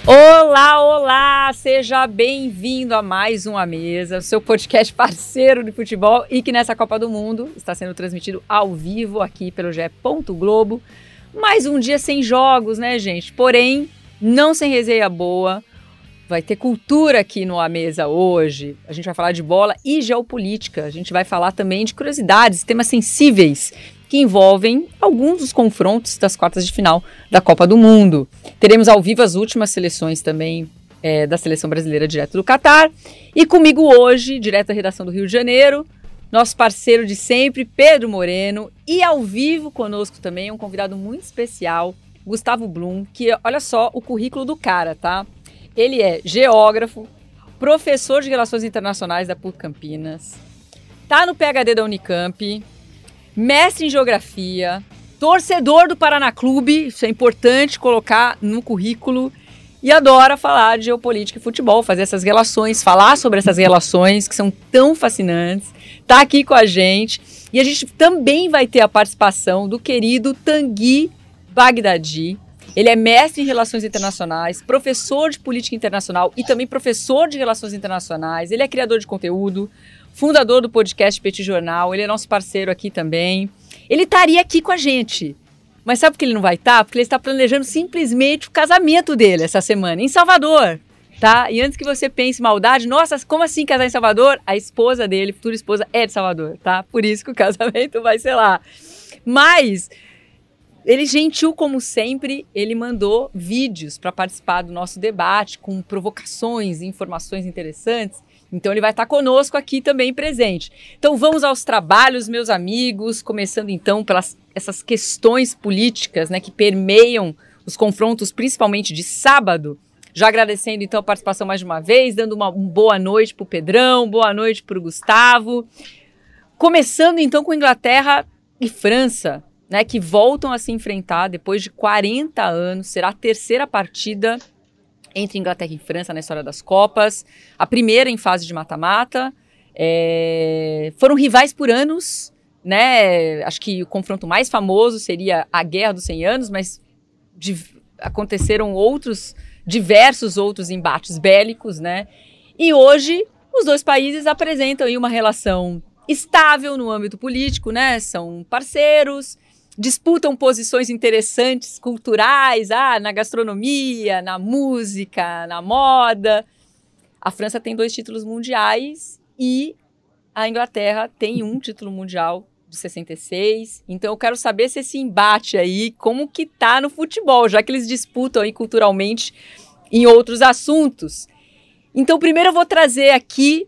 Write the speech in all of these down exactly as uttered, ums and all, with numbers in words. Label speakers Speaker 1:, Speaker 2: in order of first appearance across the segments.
Speaker 1: Olá, olá! Seja bem-vindo a mais um A Mesa, seu podcast parceiro de futebol e que nessa Copa do Mundo está sendo transmitido ao vivo aqui pelo G E Globo. Mais um dia sem jogos, né, gente? Porém, não sem resenha boa. Vai ter cultura aqui no A Mesa hoje. A gente vai falar de bola e geopolítica. A gente vai falar também de curiosidades, temas sensíveis que envolvem alguns dos confrontos das quartas de final da Copa do Mundo. Teremos ao vivo as últimas seleções também é, da Seleção Brasileira direto do Catar. E comigo hoje, direto da redação do Rio de Janeiro, nosso parceiro de sempre, Pedro Moreno. E ao vivo conosco também um convidado muito especial, Gustavo Blum, que olha só o currículo do cara, tá? Ele é geógrafo, professor de Relações Internacionais da PUC Campinas, tá no P H D da Unicamp, mestre em geografia, torcedor do Paraná Clube, isso é importante colocar no currículo, e adora falar de geopolítica e futebol, fazer essas relações, falar sobre essas relações que são tão fascinantes, tá aqui com a gente. E a gente também vai ter a participação do querido Tanguy Bagdadi. Ele é mestre em Relações Internacionais, professor de Política Internacional e também professor de Relações Internacionais. Ele é criador de conteúdo, fundador do podcast Petit Jornal, ele é nosso parceiro aqui também. Ele estaria aqui com a gente, mas sabe por que ele não vai estar? Porque ele está planejando simplesmente o casamento dele essa semana, em Salvador, tá? E antes que você pense maldade, nossa, como assim casar em Salvador? A esposa dele, futura esposa, é de Salvador, tá? Por isso que o casamento vai ser lá. Mas ele, gentil como sempre, ele mandou vídeos para participar do nosso debate, com provocações e informações interessantes. Então ele vai estar conosco aqui também presente. Então vamos aos trabalhos, meus amigos, começando então pelas essas questões políticas, né, que permeiam os confrontos, principalmente de sábado. Já agradecendo então a participação mais de uma vez, dando uma, uma boa noite para o Pedrão, boa noite para o Gustavo. Começando então com Inglaterra e França, né, que voltam a se enfrentar depois de quarenta anos, será a terceira partida entre Inglaterra e França na história das Copas, a primeira em fase de mata-mata, é, foram rivais por anos, né, acho que o confronto mais famoso seria a Guerra dos cem anos, mas de, aconteceram outros, diversos outros embates bélicos, né, e hoje os dois países apresentam aí uma relação estável no âmbito político, né, são parceiros, disputam posições interessantes, culturais, ah, na gastronomia, na música, na moda. A França tem dois títulos mundiais e a Inglaterra tem um título mundial de sessenta e seis. Então eu quero saber se esse embate aí, como que tá no futebol, já que eles disputam aí culturalmente em outros assuntos. Então primeiro eu vou trazer aqui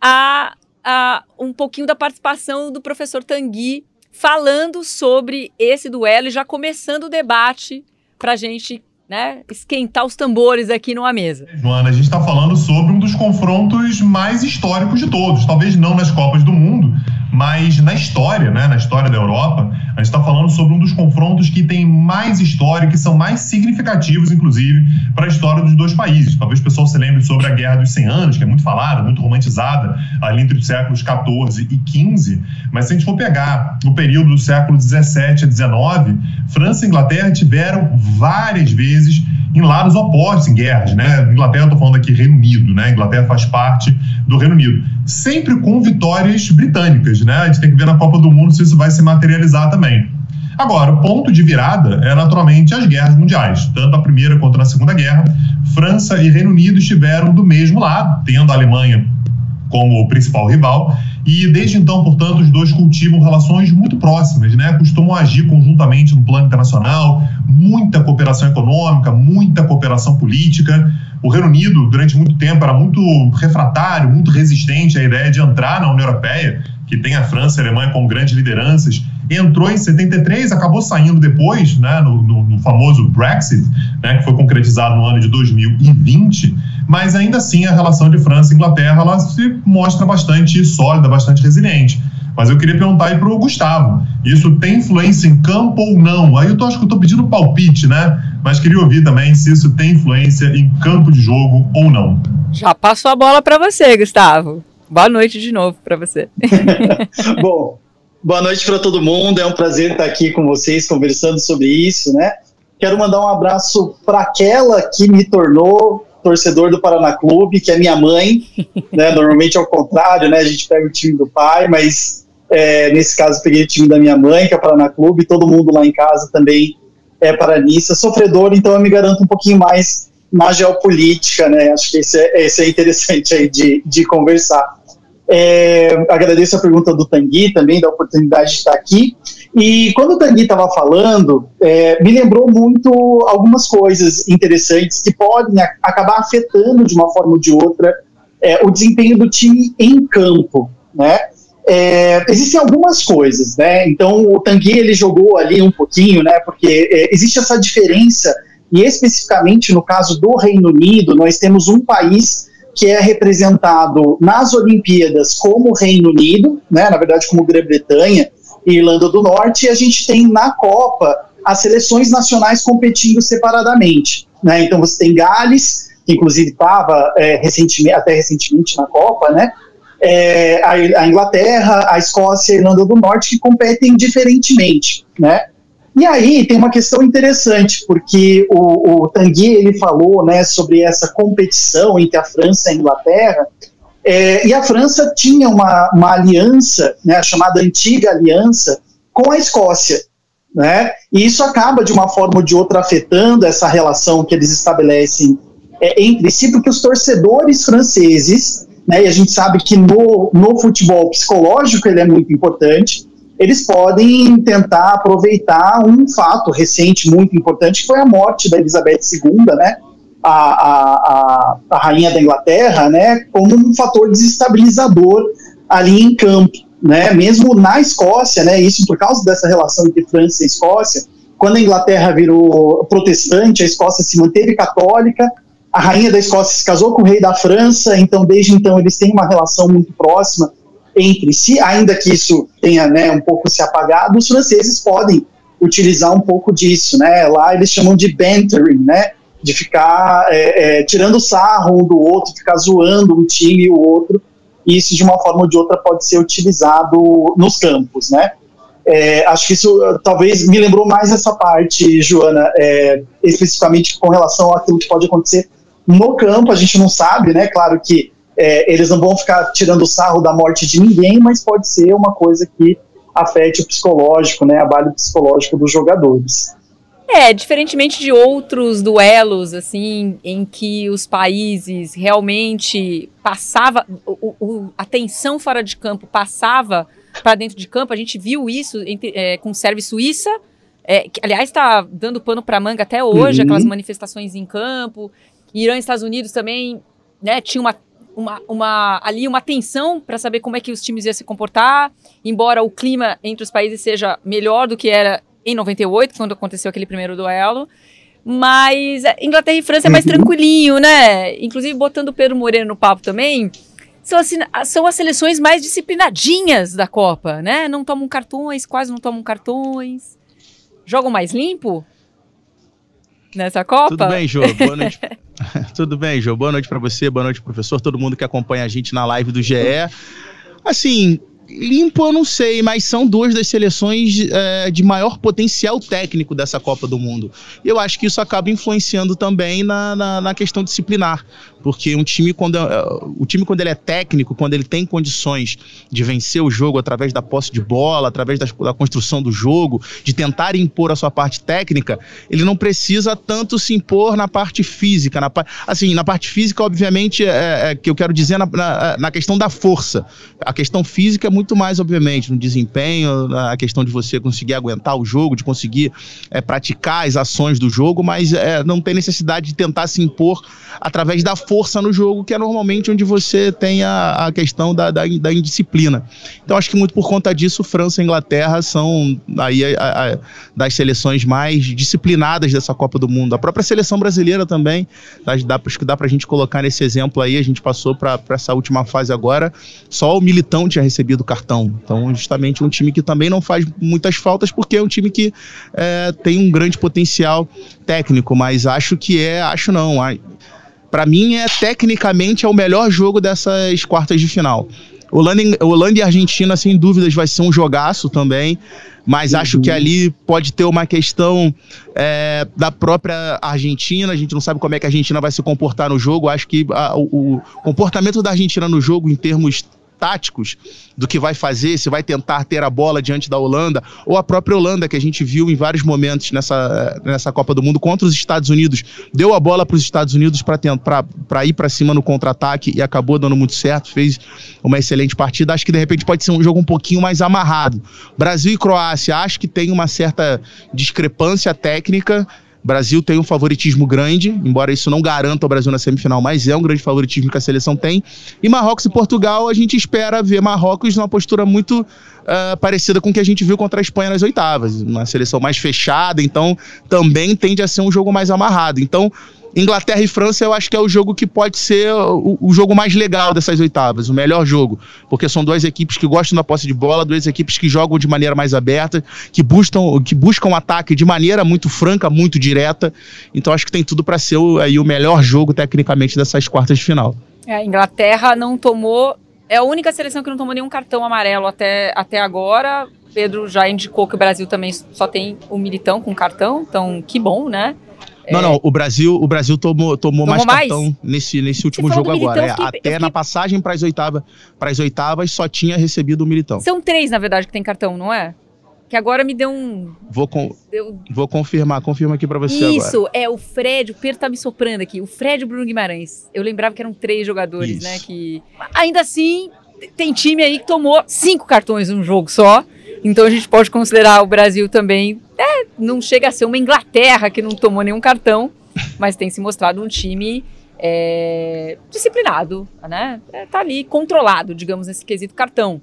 Speaker 1: a, a, um pouquinho da participação do professor Tanguy, falando sobre esse duelo e já começando o debate para a gente, né, esquentar os tambores aqui numa mesa.
Speaker 2: Joana, a gente está falando sobre um dos confrontos mais históricos de todos, talvez não nas Copas do Mundo, mas na história, né, na história da Europa, a gente está falando sobre um dos confrontos que tem mais história, que são mais significativos, inclusive, para a história dos dois países. Talvez o pessoal se lembre sobre a Guerra dos cem anos, que é muito falada, muito romantizada, ali entre os séculos quatorze e quinze, mas se a gente for pegar no período do século dezessete a dezenove, França e Inglaterra tiveram várias vezes em lados opostos, em guerras, né? Inglaterra, eu tô falando aqui Reino Unido, né? Inglaterra faz parte do Reino Unido. Sempre com vitórias britânicas, né? A gente tem que ver na Copa do Mundo se isso vai se materializar também. Agora, o ponto de virada é naturalmente as guerras mundiais. Tanto a Primeira quanto na Segunda Guerra, França e Reino Unido estiveram do mesmo lado, tendo a Alemanha como principal rival, e desde então, portanto, os dois cultivam relações muito próximas, né? Costumam agir conjuntamente no plano internacional, muita cooperação econômica, muita cooperação política. O Reino Unido, durante muito tempo, era muito refratário, muito resistente à ideia de entrar na União Europeia, que tem a França e a Alemanha como grandes lideranças. Entrou em setenta e três, acabou saindo depois, né, no, no, no famoso Brexit, né, que foi concretizado no ano de dois mil e vinte, mas ainda assim a relação de França e Inglaterra ela se mostra bastante sólida, bastante resiliente. Mas eu queria perguntar aí para o Gustavo, isso tem influência em campo ou não? Aí eu tô, acho que eu estou pedindo palpite, né? Mas queria ouvir também se isso tem influência em campo de jogo ou não.
Speaker 1: Já passou a bola para você, Gustavo. Boa noite de novo para você.
Speaker 3: Bom, boa noite para todo mundo, é um prazer estar aqui com vocês conversando sobre isso, né? Quero mandar um abraço para aquela que me tornou torcedor do Paraná Clube, que é minha mãe, né? Normalmente é o contrário, né? A gente pega o time do pai, mas é, nesse caso eu peguei o time da minha mãe, que é o Paraná Clube, todo mundo lá em casa também é paranista, sofredor, então eu me garanto um pouquinho mais na geopolítica, né? Acho que esse é, esse é interessante aí de, de conversar. É, agradeço a pergunta do Tanguy também, da oportunidade de estar aqui. E quando o Tanguy estava falando, é, me lembrou muito algumas coisas interessantes que podem a, acabar afetando de uma forma ou de outra é, o desempenho do time em campo, né? É, existem algumas coisas, né? Então o Tanguy ele jogou ali um pouquinho, né? Porque é, existe essa diferença, e especificamente no caso do Reino Unido, nós temos um país que é representado nas Olimpíadas como Reino Unido, né? Na verdade como Grã-Bretanha e Irlanda do Norte, e a gente tem na Copa as seleções nacionais competindo separadamente, né? Então você tem Gales, que inclusive estava é, recentemente, até recentemente na Copa, né? É, a, a Inglaterra, a Escócia e a Irlanda do Norte, que competem diferentemente, né? E aí tem uma questão interessante, porque o, o Tanguy ele falou, né, sobre essa competição entre a França e a Inglaterra, é, e a França tinha uma, uma aliança, né, a chamada Antiga Aliança, com a Escócia, né? E isso acaba de uma forma ou de outra afetando essa relação que eles estabelecem é, entre si, porque os torcedores franceses, né, e a gente sabe que no, no futebol psicológico ele é muito importante, eles podem tentar aproveitar um fato recente muito importante, que foi a morte da Elizabeth segunda, né, a, a, a, a rainha da Inglaterra, né, como um fator desestabilizador ali em campo, né, mesmo na Escócia, né, isso por causa dessa relação entre França e Escócia. Quando a Inglaterra virou protestante, a Escócia se manteve católica, a rainha da Escócia se casou com o rei da França, então desde então eles têm uma relação muito próxima entre si, ainda que isso tenha, né, um pouco se apagado. Os franceses podem utilizar um pouco disso, né? Lá eles chamam de bantering, né? De ficar é, é, tirando sarro um do outro, ficar zoando um time e o outro, e isso de uma forma ou de outra pode ser utilizado nos campos, né? É, acho que isso talvez me lembrou mais essa parte, Joana, é, especificamente com relação àquilo que pode acontecer no campo. A gente não sabe, né? Claro que É, eles não vão ficar tirando sarro da morte de ninguém, mas pode ser uma coisa que afete o psicológico, né, abale o psicológico dos jogadores.
Speaker 1: É, diferentemente de outros duelos, assim, em que os países realmente passava, o, o, a tensão fora de campo passava para dentro de campo, a gente viu isso entre, é, com Sérvia e Suíça, é, que, aliás, está dando pano para manga até hoje, uhum. Aquelas manifestações em campo. Irã e Estados Unidos também, né, tinha uma Uma, uma, ali uma tensão para saber como é que os times iam se comportar, embora o clima entre os países seja melhor do que era em noventa e oito, quando aconteceu aquele primeiro duelo, mas Inglaterra e França é mais tranquilinho, né? Inclusive, botando o Pedro Moreno no papo também, são, assim, são as seleções mais disciplinadinhas da Copa, né? Não tomam cartões, quase não tomam cartões, jogam mais limpo nessa Copa.
Speaker 4: Tudo bem, Jô? Boa noite. Tudo bem, Jô? Boa noite para você, boa noite, professor, todo mundo que acompanha a gente na live do G E. Assim, limpo eu não sei, mas são duas das seleções é, de maior potencial técnico dessa Copa do Mundo. Eu acho que isso acaba influenciando também na, na, na questão disciplinar, porque um time quando, o time quando ele é técnico, quando ele tem condições de vencer o jogo através da posse de bola, através da, da construção do jogo, de tentar impor a sua parte técnica, ele não precisa tanto se impor na parte física. Na, assim, na parte física, obviamente, é, é que eu quero dizer na, na, na questão da força. A questão física é muito mais, obviamente, no desempenho, na questão de você conseguir aguentar o jogo, de conseguir é, praticar as ações do jogo, mas é, não tem necessidade de tentar se impor através da força no jogo, que é normalmente onde você tem a, a questão da, da, da indisciplina. Então, acho que muito por conta disso, França e Inglaterra são aí a, a, das seleções mais disciplinadas dessa Copa do Mundo. A própria seleção brasileira também, dá, acho que dá pra gente colocar nesse exemplo aí, a gente passou para essa última fase agora, só o Militão tinha recebido cartão. Então, justamente um time que também não faz muitas faltas, porque é um time que é, tem um grande potencial técnico, mas acho que é, acho não, para mim é tecnicamente é o melhor jogo dessas quartas de final. Holanda, Holanda e Argentina, sem dúvidas, vai ser um jogaço também, mas uhum. acho que ali pode ter uma questão é, da própria Argentina. A gente não sabe como é que a Argentina vai se comportar no jogo. Acho que a, o, o comportamento da Argentina no jogo, em termos táticos, do que vai fazer, se vai tentar ter a bola diante da Holanda, ou a própria Holanda, que a gente viu em vários momentos nessa, nessa Copa do Mundo contra os Estados Unidos, deu a bola para os Estados Unidos para ir para cima no contra-ataque e acabou dando muito certo, fez uma excelente partida. Acho que de repente pode ser um jogo um pouquinho mais amarrado. Brasil e Croácia, acho que tem uma certa discrepância técnica. Brasil tem um favoritismo grande, embora isso não garanta o Brasil na semifinal, mas é um grande favoritismo que a seleção tem. E Marrocos e Portugal, a gente espera ver Marrocos numa postura muito uh, parecida com o que a gente viu contra a Espanha nas oitavas. Uma seleção mais fechada, então também tende a ser um jogo mais amarrado. Então, Inglaterra e França eu acho que é o jogo que pode ser o, o jogo mais legal dessas oitavas, o melhor jogo, porque são duas equipes que gostam da posse de bola, duas equipes que jogam de maneira mais aberta, que buscam, que buscam ataque de maneira muito franca, muito direta. Então acho que tem tudo para ser o, aí, o melhor jogo tecnicamente dessas quartas de final.
Speaker 1: É, a Inglaterra não tomou, é a única seleção que não tomou nenhum cartão amarelo até, até agora. Pedro já indicou que o Brasil também só tem o Militão com cartão, então que bom, né?
Speaker 4: Não, é... não, o Brasil, o Brasil tomou, tomou, tomou mais, mais cartão nesse, nesse último jogo agora. Militão, é, fiquei, até fiquei... na passagem para as oitavas, pras oitavas só tinha recebido o Militão.
Speaker 1: São três, na verdade, que tem cartão, não é? Que agora me deu um...
Speaker 4: Vou, com... deu... Vou confirmar, confirma aqui para você
Speaker 1: Isso,
Speaker 4: agora.
Speaker 1: Isso, é o Fred, o Pedro tá me soprando aqui, o Fred e o Bruno Guimarães. Eu lembrava que eram três jogadores, Isso. né? Que... Ainda assim, tem time aí que tomou cinco cartões num jogo só. Então a gente pode considerar o Brasil também, é, não chega a ser uma Inglaterra que não tomou nenhum cartão, mas tem se mostrado um time é, disciplinado, né? É, tá ali controlado, digamos, nesse quesito cartão.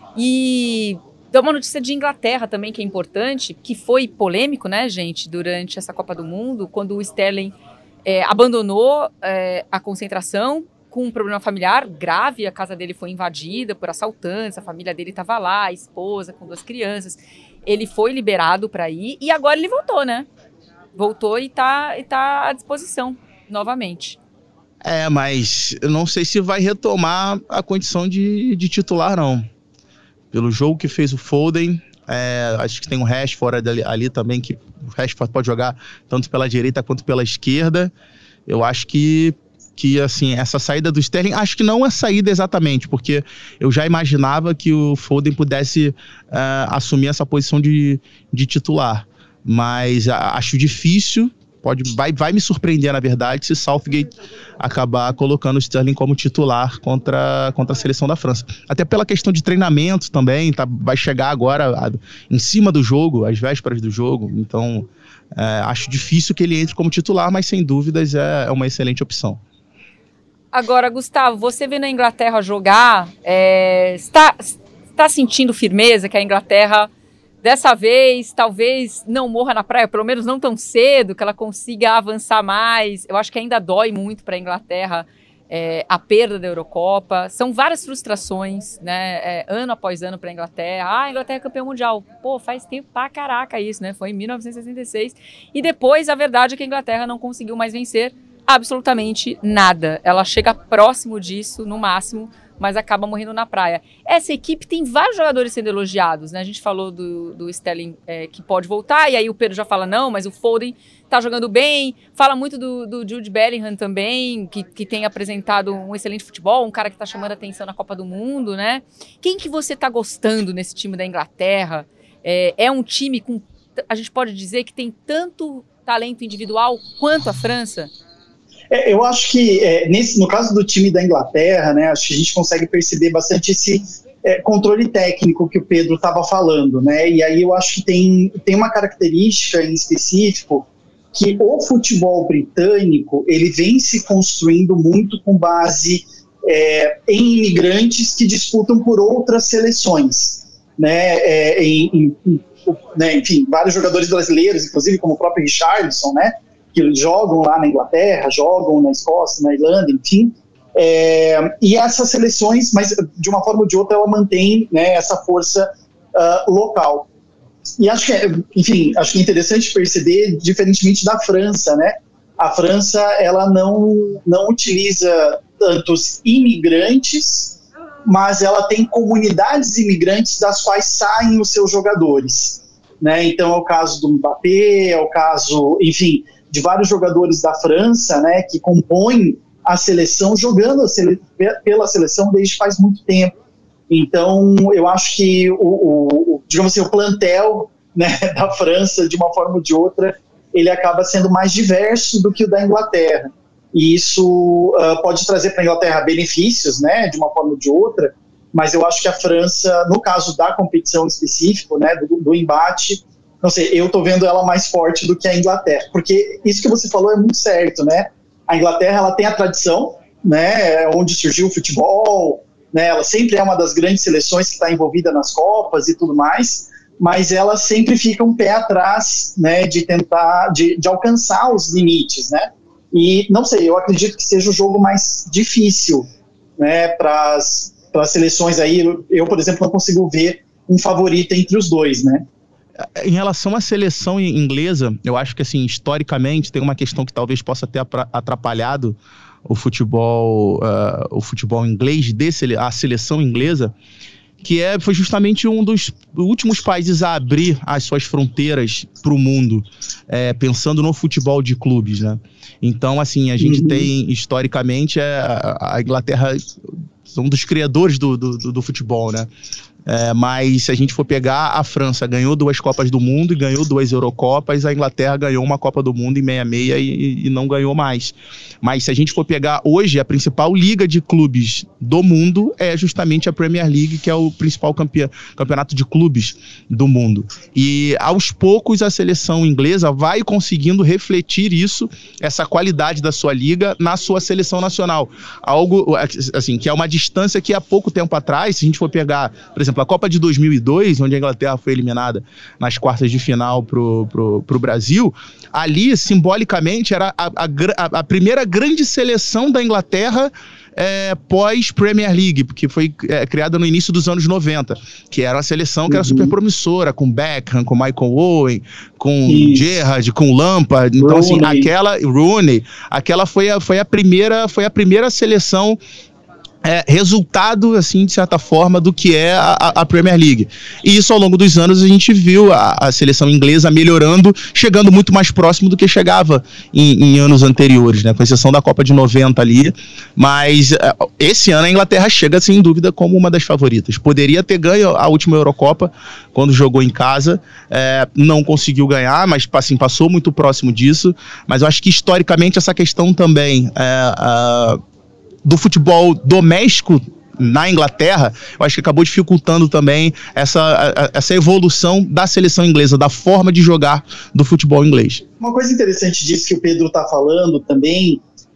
Speaker 1: E dá uma notícia de Inglaterra também que é importante, que foi polêmico, né, gente, durante essa Copa do Mundo, quando o Sterling é, abandonou é, a concentração com um problema familiar grave. A casa dele foi invadida por assaltantes, a família dele estava lá, a esposa com duas crianças. Ele foi liberado para ir e agora ele voltou, né? Voltou e tá, e tá à disposição novamente.
Speaker 4: É, mas eu não sei se vai retomar a condição de, de titular, não. Pelo jogo que fez o Foden, é, acho que tem um Rashford ali, ali também, que o Rashford pode jogar tanto pela direita quanto pela esquerda. Eu acho que que, assim, essa saída do Sterling, acho que não a saída exatamente, porque eu já imaginava que o Foden pudesse uh, assumir essa posição de, de titular, mas uh, acho difícil, pode, vai, vai me surpreender, na verdade, se Southgate acabar colocando o Sterling como titular contra, contra a seleção da França. Até pela questão de treinamento também, tá, vai chegar agora a, em cima do jogo, às vésperas do jogo, então uh, acho difícil que ele entre como titular, mas sem dúvidas é, é uma excelente opção.
Speaker 1: Agora, Gustavo, você vendo a Inglaterra jogar, é, está, está sentindo firmeza que a Inglaterra, dessa vez, talvez não morra na praia, pelo menos não tão cedo, que ela consiga avançar mais? Eu acho que ainda dói muito para a Inglaterra é, a perda da Eurocopa. São várias frustrações, né? É, ano após ano para a Inglaterra. Ah, a Inglaterra é campeã mundial. Pô, faz tempo pra caraca isso, né? Foi em mil novecentos e sessenta e seis. E depois, a verdade é que a Inglaterra não conseguiu mais vencer absolutamente nada. Ela chega próximo disso, no máximo, mas acaba morrendo na praia. Essa equipe tem vários jogadores sendo elogiados, né? A gente falou do, do Sterling é, que pode voltar, e aí o Pedro já fala não, mas o Foden tá jogando bem. Fala muito do, do Jude Bellingham também, que, que tem apresentado um excelente futebol, um cara que tá chamando a atenção na Copa do Mundo, né? Quem que você tá gostando nesse time da Inglaterra? É, é um time com, a gente pode dizer que tem tanto talento individual quanto a França?
Speaker 3: É, eu acho que, é, nesse, no caso do time da Inglaterra, né, acho que a gente consegue perceber bastante esse é, controle técnico que o Pedro estava falando, né, e aí eu acho que tem, tem uma característica em específico que o futebol britânico, ele vem se construindo muito com base é, em imigrantes que disputam por outras seleções, né, é, em, em, né, enfim, vários jogadores brasileiros, inclusive como o próprio Richarlison, né, que jogam lá na Inglaterra, jogam na Escócia, na Irlanda, enfim. É, e essas seleções, mas de uma forma ou de outra, ela mantém, né, essa força uh, local. E acho que, enfim, acho que é interessante perceber, diferentemente da França, né? A França, ela não, não utiliza tantos imigrantes mas ela tem comunidades imigrantes das quais saem os seus jogadores, né? Então é o caso do Mbappé, é o caso, enfim, de vários jogadores da França, né, que compõem a seleção, jogando a sele... pela seleção desde faz muito tempo. Então eu acho que o, o digamos assim, o plantel, né, da França, de uma forma ou de outra, ele acaba sendo mais diverso do que o da Inglaterra. E isso uh, pode trazer para a Inglaterra benefícios, né, de uma forma ou de outra, mas eu acho que a França, no caso da competição específica, né, do, do embate, não sei, eu estou vendo ela mais forte do que a Inglaterra, porque isso que você falou é muito certo, né? A Inglaterra, ela tem a tradição, né, onde surgiu o futebol, né, ela sempre é uma das grandes seleções que está envolvida nas Copas e tudo mais, mas ela sempre fica um pé atrás, né, de tentar, de, de alcançar os limites, né? E, não sei, eu acredito que seja o jogo mais difícil, né, para as seleções aí. Eu, eu, por exemplo, não consigo ver um favorito entre os dois, né?
Speaker 4: Em relação à seleção inglesa, eu acho que, assim, historicamente, tem uma questão que talvez possa ter atrapalhado o futebol, uh, o futebol inglês, desse, a seleção inglesa, que é, foi justamente um dos últimos países a abrir as suas fronteiras para o mundo, é, pensando no futebol de clubes, né? Então, assim, a gente uhum. tem, historicamente, é, a Inglaterra são um dos criadores do, do, do futebol, né? É, mas se a gente for pegar, a França ganhou duas Copas do Mundo e ganhou duas Eurocopas, a Inglaterra ganhou uma Copa do Mundo em sessenta e seis e, e não ganhou mais. Mas se a gente for pegar hoje, a principal liga de clubes do mundo é justamente a Premier League, que é o principal campe- campeonato de clubes do mundo. E aos poucos a seleção inglesa vai conseguindo refletir isso, essa qualidade da sua liga, na sua seleção nacional. Algo assim, que é uma distância que há pouco tempo atrás, se a gente for pegar, por exemplo, a Copa de dois mil e dois, onde a Inglaterra foi eliminada nas quartas de final pro, pro, pro Brasil, ali, simbolicamente, era a, a, a primeira grande seleção da Inglaterra é, pós-Premier League, porque foi é, criada no início dos anos noventa, que era uma seleção que era uhum. super promissora, com Beckham, com Michael Owen, com Isso. Gerrard, com Lampard. Então, Rooney. assim, aquela... Rooney, aquela foi a, foi a primeira, foi a primeira seleção É, resultado, assim, de certa forma, do que é a, a Premier League. E isso, ao longo dos anos, a gente viu a, a seleção inglesa melhorando, chegando muito mais próximo do que chegava em, em anos anteriores, né? Com exceção da Copa de noventa ali. Mas é, esse ano a Inglaterra chega, sem dúvida, como uma das favoritas. Poderia ter ganho a última Eurocopa, quando jogou em casa. É, não conseguiu ganhar, mas assim, passou muito próximo disso. Mas eu acho que, historicamente, essa questão também... É, a, do futebol doméstico na Inglaterra, eu acho que acabou dificultando também essa, essa evolução da seleção inglesa, da forma de jogar do futebol inglês.
Speaker 3: Uma coisa interessante disso que o Pedro está falando também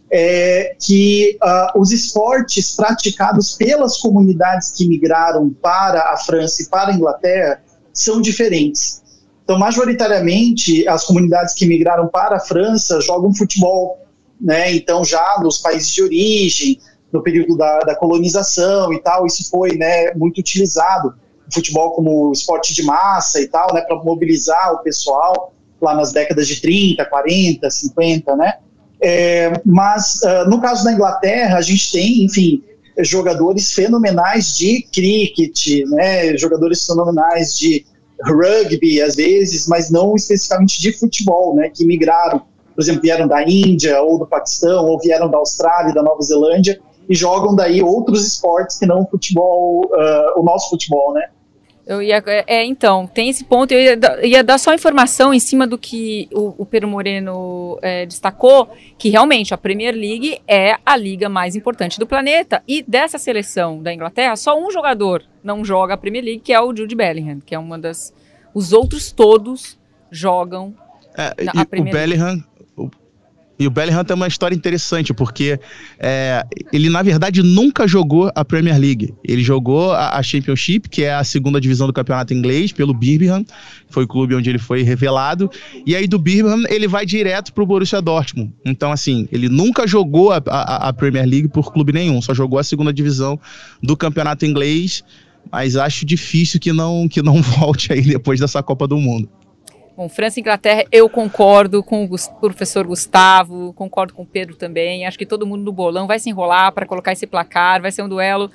Speaker 3: é que uh, os esportes praticados pelas comunidades que migraram para a França e para a Inglaterra são diferentes. Então, majoritariamente, as comunidades que migraram para a França jogam futebol, né? Então, já nos países de origem, no período da, da colonização e tal, isso foi, né, muito utilizado, o futebol como esporte de massa e tal, né, para mobilizar o pessoal lá nas décadas de trinta, quarenta, cinquenta, né? É, mas, uh, no caso da Inglaterra, a gente tem, enfim, jogadores fenomenais de cricket, né, jogadores fenomenais de rugby, às vezes, mas não especificamente de futebol, né, que migraram. Por exemplo, vieram da Índia ou do Paquistão, ou vieram da Austrália, da Nova Zelândia, e jogam daí outros esportes que não o futebol, uh, o nosso futebol, né?
Speaker 1: Eu ia, é, então, tem esse ponto, eu ia, ia dar só informação em cima do que o, o Pedro Moreno é, destacou, que realmente a Premier League é a liga mais importante do planeta, e dessa seleção da Inglaterra, só um jogador não joga a Premier League, que é o Jude Bellingham, que é uma das... Os outros todos jogam
Speaker 4: é, na, a Premier League. O Bellingham... E o Bellingham tem uma história interessante, porque é, ele, na verdade, nunca jogou a Premier League. Ele jogou a, a Championship, que é a segunda divisão do campeonato inglês, pelo Birmingham, foi o clube onde ele foi revelado. E aí, do Birmingham, ele vai direto pro Borussia Dortmund. Então, assim, ele nunca jogou a, a, a Premier League por clube nenhum, só jogou a segunda divisão do campeonato inglês, mas acho difícil que não, que não volte aí depois dessa Copa do Mundo.
Speaker 1: Bom, França e Inglaterra, eu concordo com o professor Gustavo, concordo com o Pedro também, acho que todo mundo no bolão vai se enrolar para colocar esse placar, vai ser um duelo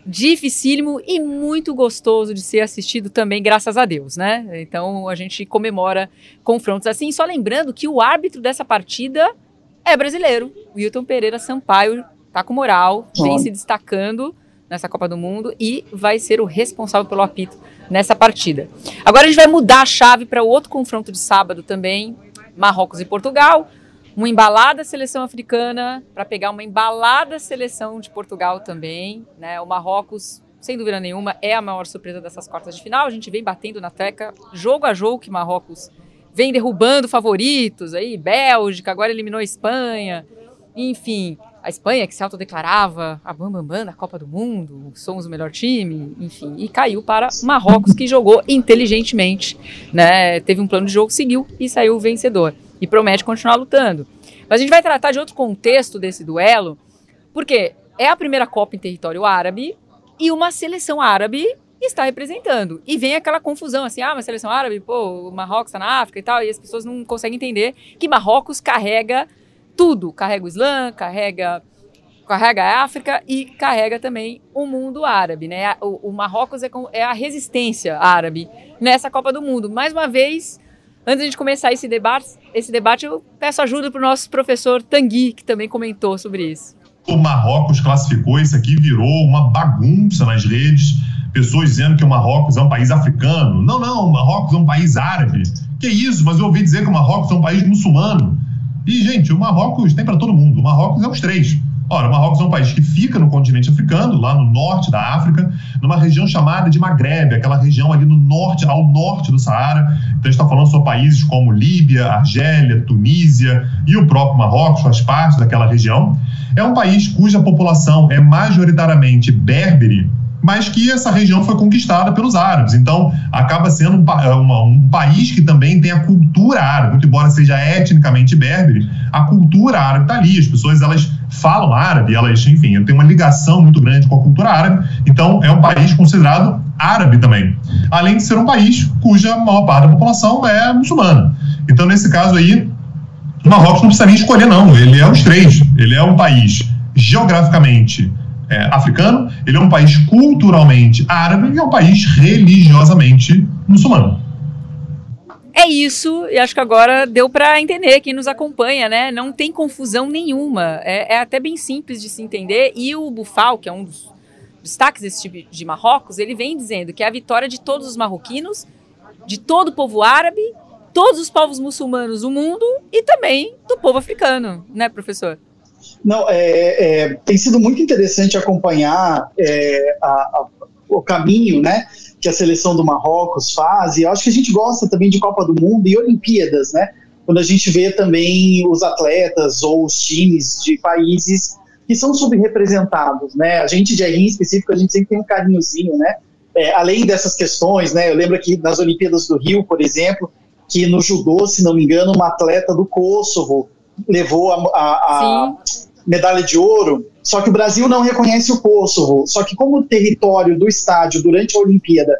Speaker 1: dificílimo e muito gostoso de ser assistido também, graças a Deus, né? Então a gente comemora confrontos assim, só lembrando que o árbitro dessa partida é brasileiro, Wilton Pereira Sampaio, tá com moral, vem se destacando nessa Copa do Mundo e vai ser o responsável pelo apito nessa partida. Agora a gente vai mudar a chave para o outro confronto de sábado também, Marrocos e Portugal, uma embalada seleção africana para pegar uma embalada seleção de Portugal também, né? O Marrocos, sem dúvida nenhuma, é a maior surpresa dessas quartas de final. A gente vem batendo na tecla, jogo a jogo, que Marrocos vem derrubando favoritos, aí Bélgica, agora eliminou a Espanha, enfim, a Espanha que se autodeclarava a bam, bam, bam da Copa do Mundo, somos o melhor time, enfim, e caiu para Marrocos, que jogou inteligentemente, né? Teve um plano de jogo, seguiu e saiu vencedor. E promete continuar lutando. Mas a gente vai tratar de outro contexto desse duelo, porque é a primeira Copa em território árabe e uma seleção árabe está representando. E vem aquela confusão, assim, ah, uma seleção árabe, pô, o Marrocos está na África e tal, e as pessoas não conseguem entender que Marrocos carrega tudo. Carrega o Islã, carrega, carrega a África e carrega também o mundo árabe, né? O, o Marrocos é, é a resistência árabe nessa Copa do Mundo. Mais uma vez, antes de a gente começar esse debate, esse debate eu peço ajuda para o nosso professor Tanguy, que também comentou sobre isso.
Speaker 2: O Marrocos classificou, isso aqui virou uma bagunça nas redes, pessoas dizendo que o Marrocos é um país africano. Não, não, o Marrocos é um país árabe. Que isso, mas eu ouvi dizer que o Marrocos é um país muçulmano. E, gente, o Marrocos tem para todo mundo, o Marrocos é os três. Ora, o Marrocos é um país que fica no continente africano, lá no norte da África, numa região chamada de Maghreb, aquela região ali no norte, ao norte do Saara. Então a gente está falando sobre países como Líbia, Argélia, Tunísia e o próprio Marrocos faz parte daquela região. É um país cuja população é majoritariamente berbere, mas que essa região foi conquistada pelos árabes. Então, acaba sendo um, uma, um país que também tem a cultura árabe, muito embora seja etnicamente berbere, a cultura árabe está ali. As pessoas, elas falam árabe, elas, enfim, têm uma ligação muito grande com a cultura árabe. Então, é um país considerado árabe também. Além de ser um país cuja maior parte da população é muçulmana. Então, nesse caso aí, o Marrocos não precisa nem escolher, não. Ele é os três. Ele é um país geograficamente É, africano, ele é um país culturalmente árabe e é um país religiosamente muçulmano.
Speaker 1: É isso, e acho que agora deu para entender quem nos acompanha, né? Não tem confusão nenhuma, é, é até bem simples de se entender. E o Boufal, que é um dos destaques desse tipo de Marrocos, ele vem dizendo que é a vitória de todos os marroquinos, de todo o povo árabe, todos os povos muçulmanos do mundo e também do povo africano, né, professor?
Speaker 3: Não, é, é, tem sido muito interessante acompanhar é, a, a, o caminho, né, que a seleção do Marrocos faz, e eu acho que a gente gosta também de Copa do Mundo e Olimpíadas, né, quando a gente vê também os atletas ou os times de países que são subrepresentados, né, a gente de R em específico, a gente sempre tem um carinhozinho, né, é, além dessas questões, né, eu lembro aqui nas Olimpíadas do Rio, por exemplo, que no judô, se não me engano, uma atleta do Kosovo levou a, a, a medalha de ouro, só que o Brasil não reconhece o Kosovo, só que como o território do estádio durante a Olimpíada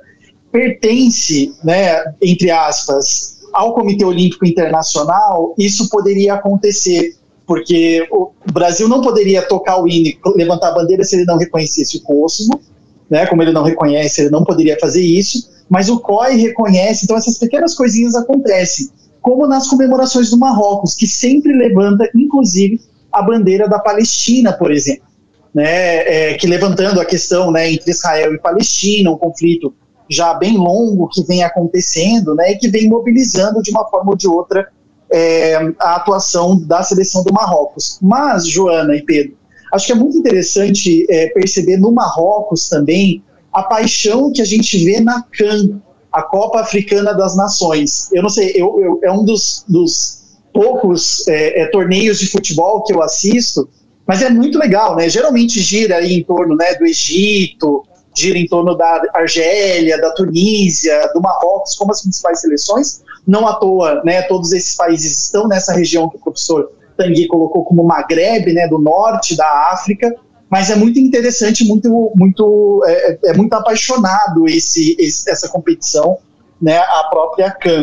Speaker 3: pertence, né, entre aspas, ao Comitê Olímpico Internacional, isso poderia acontecer, porque o Brasil não poderia tocar o hino e levantar a bandeira se ele não reconhecesse o Kosovo, né, como ele não reconhece, ele não poderia fazer isso, mas o C O I reconhece, então essas pequenas coisinhas acontecem, como nas comemorações do Marrocos, que sempre levanta, inclusive, a bandeira da Palestina, por exemplo, né, é, que levantando a questão, né, entre Israel e Palestina, um conflito já bem longo que vem acontecendo, né, e que vem mobilizando de uma forma ou de outra é, a atuação da seleção do Marrocos. Mas, Joana e Pedro, acho que é muito interessante é, perceber no Marrocos também a paixão que a gente vê na CAN, a Copa Africana das Nações. Eu não sei, eu, eu, é um dos, dos poucos é, é, torneios de futebol que eu assisto, mas é muito legal, né? Geralmente gira aí em torno, né, do Egito, gira em torno da Argélia, da Tunísia, do Marrocos, como as principais seleções. Não à toa, né, todos esses países estão nessa região que o professor Tanguy colocou como Maghreb, né, do norte da África, mas é muito interessante, muito, muito, é, é muito apaixonado esse, esse, essa competição, né, a própria CAN.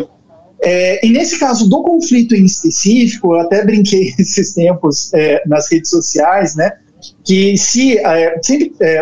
Speaker 3: É, e nesse caso do conflito em específico, eu até brinquei esses tempos é, nas redes sociais, né, que se, é, sempre, é,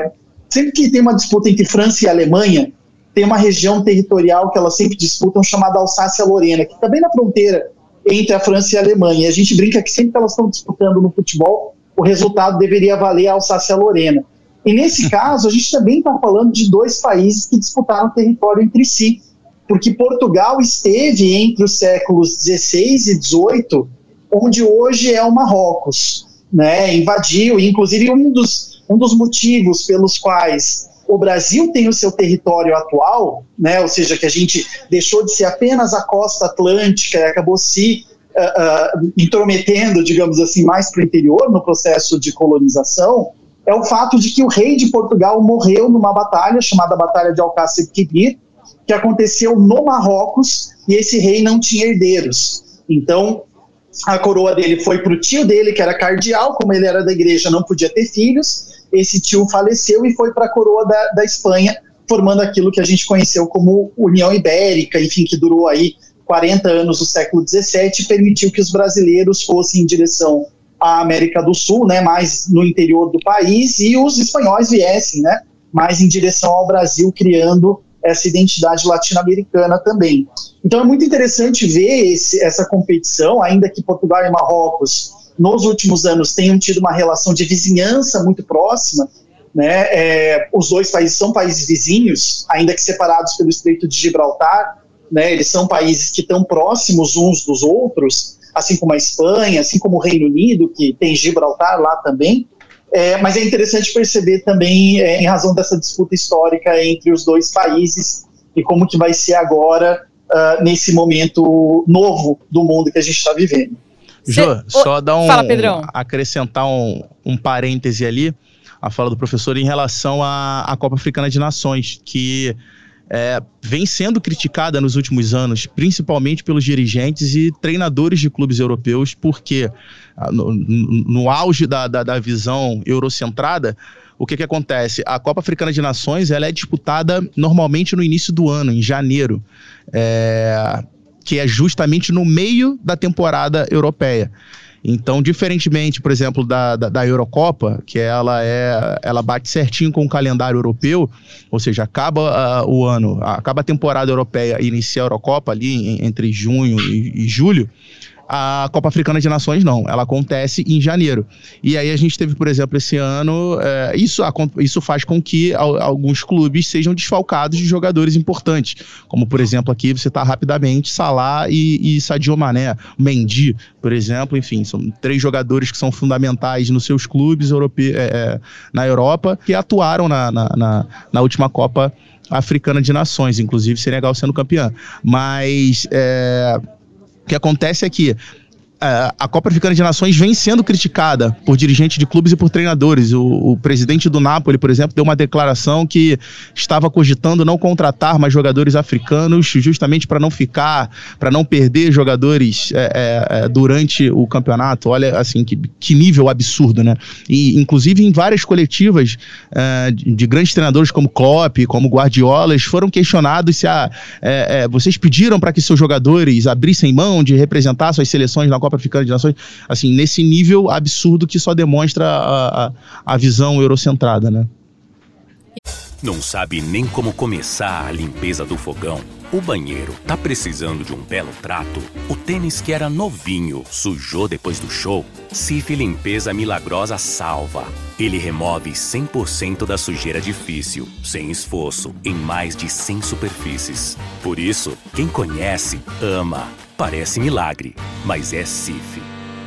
Speaker 3: sempre que tem uma disputa entre França e Alemanha, tem uma região territorial que elas sempre disputam chamada Alsácia-Lorena, que está bem na fronteira entre a França e a Alemanha. E a gente brinca que sempre que elas estão disputando no futebol, o resultado deveria valer a Alsácia-Lorena. E nesse caso, a gente também está falando de dois países que disputaram território entre si, porque Portugal esteve entre os séculos dezesseis e dezoito, onde hoje é o Marrocos, né? Invadiu, e inclusive um dos, um dos motivos pelos quais o Brasil tem o seu território atual, né? Ou seja, que a gente deixou de ser apenas a costa atlântica e acabou se uh, uh, intrometendo, digamos assim, mais para o interior no processo de colonização, é o fato de que o rei de Portugal morreu numa batalha chamada Batalha de Alcácer Quibir, que aconteceu no Marrocos, e esse rei não tinha herdeiros. Então, a coroa dele foi para o tio dele, que era cardeal, como ele era da igreja, não podia ter filhos, esse tio faleceu e foi para a coroa da, da Espanha, formando aquilo que a gente conheceu como União Ibérica, enfim, que durou aí quarenta anos do século dezessete, e permitiu que os brasileiros fossem em direção à América do Sul, né, mais no interior do país, e os espanhóis viessem, né, mais em direção ao Brasil, criando essa identidade latino-americana também. Então é muito interessante ver esse, essa competição, ainda que Portugal e Marrocos, nos últimos anos, tenham tido uma relação de vizinhança muito próxima, né? É, os dois países são países vizinhos, ainda que separados pelo Estreito de Gibraltar, né? Eles são países que estão próximos uns dos outros, assim como a Espanha, assim como o Reino Unido, que tem Gibraltar lá também. É, mas é interessante perceber também, é, em razão dessa disputa histórica entre os dois países, e como que vai ser agora, uh, nesse momento novo do mundo que a gente está vivendo.
Speaker 4: Jô, só dar um,
Speaker 1: Fala, Pedrão.
Speaker 4: acrescentar um, um parêntese ali, a fala do professor em relação à, à Copa Africana de Nações, que é, vem sendo criticada nos últimos anos, principalmente pelos dirigentes e treinadores de clubes europeus, porque no, no, no auge da, da, da visão eurocentrada, o que que acontece? A Copa Africana de Nações, ela é disputada normalmente no início do ano, em janeiro, é, que é justamente no meio da temporada europeia. Então, diferentemente, por exemplo, da, da, da Eurocopa, que ela, é, ela bate certinho com o calendário europeu, ou seja, acaba uh, o ano, acaba a temporada europeia e inicia a Eurocopa ali em, entre junho e, e julho, a Copa Africana de Nações não, ela acontece em janeiro. E aí a gente teve, por exemplo, esse ano, é, isso, isso faz com que alguns clubes sejam desfalcados de jogadores importantes, como por exemplo aqui você está rapidamente Salah e, e Sadio Mané, Mendy, por exemplo, enfim, são três jogadores que são fundamentais nos seus clubes europe, é, na Europa, que atuaram na, na, na, na última Copa Africana de Nações, inclusive Senegal sendo campeã. Mas é, o que acontece é que uh, a Copa Africana de Nações vem sendo criticada por dirigentes de clubes e por treinadores. O, o presidente do Napoli, por exemplo, deu uma declaração que estava cogitando não contratar mais jogadores africanos, justamente para não ficar, para não perder jogadores é, é, durante o campeonato. Olha, assim, que, que nível absurdo, né? E, inclusive, em várias coletivas é, de, de grandes treinadores como Klopp, como Guardiola, eles foram questionados se a, é, é, vocês pediram para que seus jogadores abrissem mão de representar suas seleções na Copa Africana de Nações, assim, nesse nível absurdo que só demonstra a, a, a visão eurocentrada, né?
Speaker 5: Não sabe nem como começar a limpeza do fogão? O banheiro tá precisando de um belo trato? O tênis que era novinho sujou depois do show? Cif Limpeza Milagrosa salva. Ele remove cem por cento da sujeira difícil, sem esforço, em mais de cem superfícies. Por isso, quem conhece, ama. Parece milagre, mas é Cif.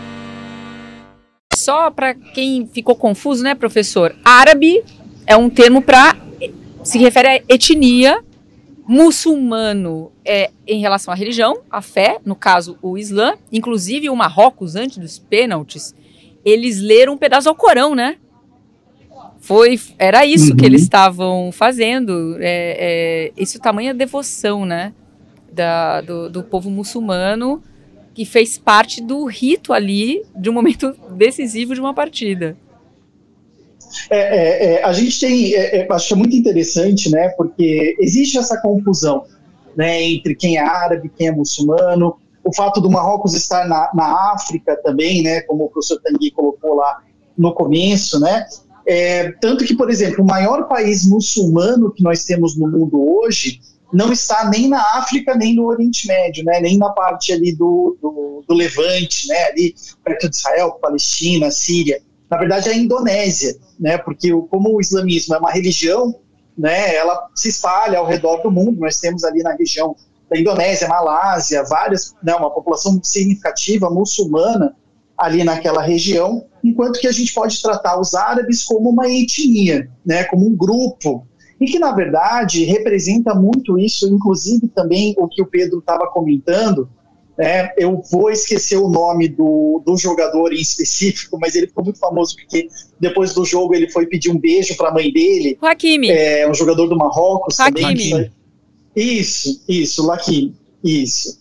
Speaker 1: Só para quem ficou confuso, né, professor? Árabe é um termo para se refere à etnia. Muçulmano é em relação à religião, à fé, no caso o Islã. Inclusive o Marrocos, antes dos pênaltis, eles leram um pedaço ao Corão, né? Foi, era isso uhum. que eles estavam fazendo. É, é, esse é o tamanho da devoção, né? Da, do, do povo muçulmano, que fez parte do rito ali de um momento decisivo de uma partida.
Speaker 3: É, é, é, a gente tem, é, é, acho muito interessante, né, porque existe essa confusão, né, entre quem é árabe, quem é muçulmano, o fato do Marrocos estar na, na África também, né, como o professor Tanguy colocou lá no começo, né, É, tanto que, por exemplo, o maior país muçulmano que nós temos no mundo hoje não está nem na África, nem no Oriente Médio, né, nem na parte ali do, do, do Levante, né, ali perto de Israel, Palestina, Síria. Na verdade, é a Indonésia, né, porque o, como o islamismo é uma religião, né, ela se espalha ao redor do mundo. Nós temos ali na região da Indonésia, Malásia, várias, né, uma população significativa muçulmana ali naquela região, enquanto que a gente pode tratar os árabes como uma etnia, né, como um grupo, e que, na verdade, representa muito isso, inclusive também o que o Pedro estava comentando, né, eu vou esquecer o nome do, do jogador em específico, mas ele ficou muito famoso porque depois do jogo ele foi pedir um beijo para a mãe dele.
Speaker 1: Hakimi.
Speaker 3: É, um jogador do Marrocos.
Speaker 1: Hakimi.
Speaker 3: Também. Isso, isso, Hakimi, isso.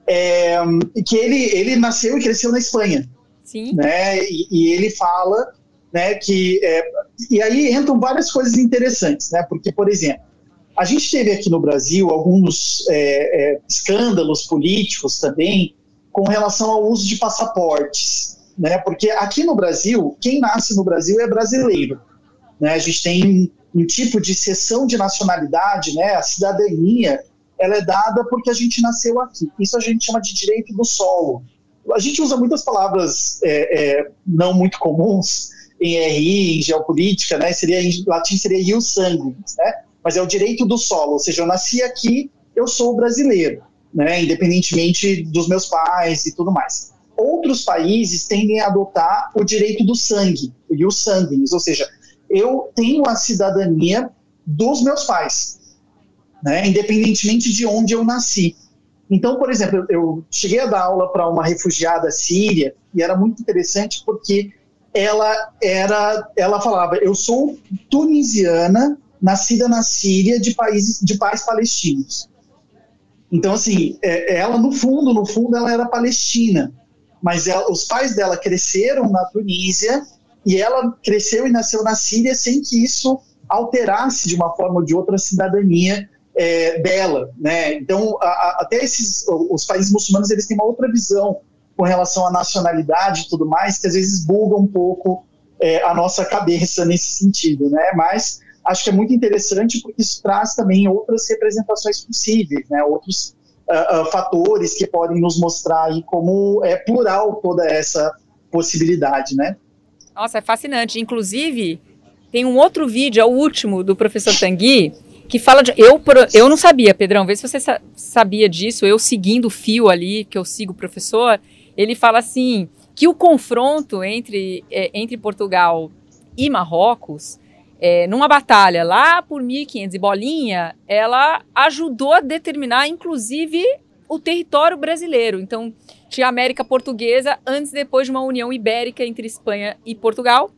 Speaker 3: É, que ele, ele nasceu e cresceu na Espanha.
Speaker 1: Sim.
Speaker 3: Né, e, e ele fala, né, que... É, e aí entram várias coisas interessantes, né, porque, por exemplo, a gente teve aqui no Brasil alguns é, é, escândalos políticos também com relação ao uso de passaportes, né, porque aqui no Brasil, quem nasce no Brasil é brasileiro, né, a gente tem um, um tipo de cessão de nacionalidade, né, a cidadania, ela é dada porque a gente nasceu aqui, isso a gente chama de direito do solo. A gente usa muitas palavras é, é, não muito comuns em R I, em geopolítica, né, seria, em latim seria ius sanguinis, né, mas é o direito do solo, ou seja, eu nasci aqui, eu sou brasileiro, né, independentemente dos meus pais e tudo mais. Outros países tendem a adotar o direito do sangue, o ius sanguinis, ou seja, eu tenho a cidadania dos meus pais, né, independentemente de onde eu nasci. Então, por exemplo, eu cheguei a dar aula para uma refugiada síria e era muito interessante porque ela, era, ela falava, eu sou tunisiana, nascida na Síria, de, países, de pais palestinos. Então, assim, ela no fundo, no fundo, ela era palestina, mas ela, os pais dela cresceram na Tunísia e ela cresceu e nasceu na Síria sem que isso alterasse de uma forma ou de outra a cidadania É, dela, né? Então, a, a, até esses, os países muçulmanos, eles têm uma outra visão com relação à nacionalidade e tudo mais, que às vezes buga um pouco é, a nossa cabeça nesse sentido, né? Mas acho que é muito interessante porque isso traz também outras representações possíveis, né? Outros uh, uh, fatores que podem nos mostrar aí como é plural toda essa possibilidade, né?
Speaker 1: Nossa, é fascinante. Inclusive, tem um outro vídeo, é o último, do professor Tanguy, que fala de... Eu, eu não sabia, Pedrão, vê se você sabia disso, eu seguindo o fio ali, que eu sigo o professor, ele fala assim, que o confronto entre, é, entre Portugal e Marrocos, é, numa batalha lá por mil e quinhentos e bolinha, ela ajudou a determinar, inclusive, o território brasileiro. Então, tinha a América Portuguesa antes e depois de uma união ibérica entre Espanha e Portugal.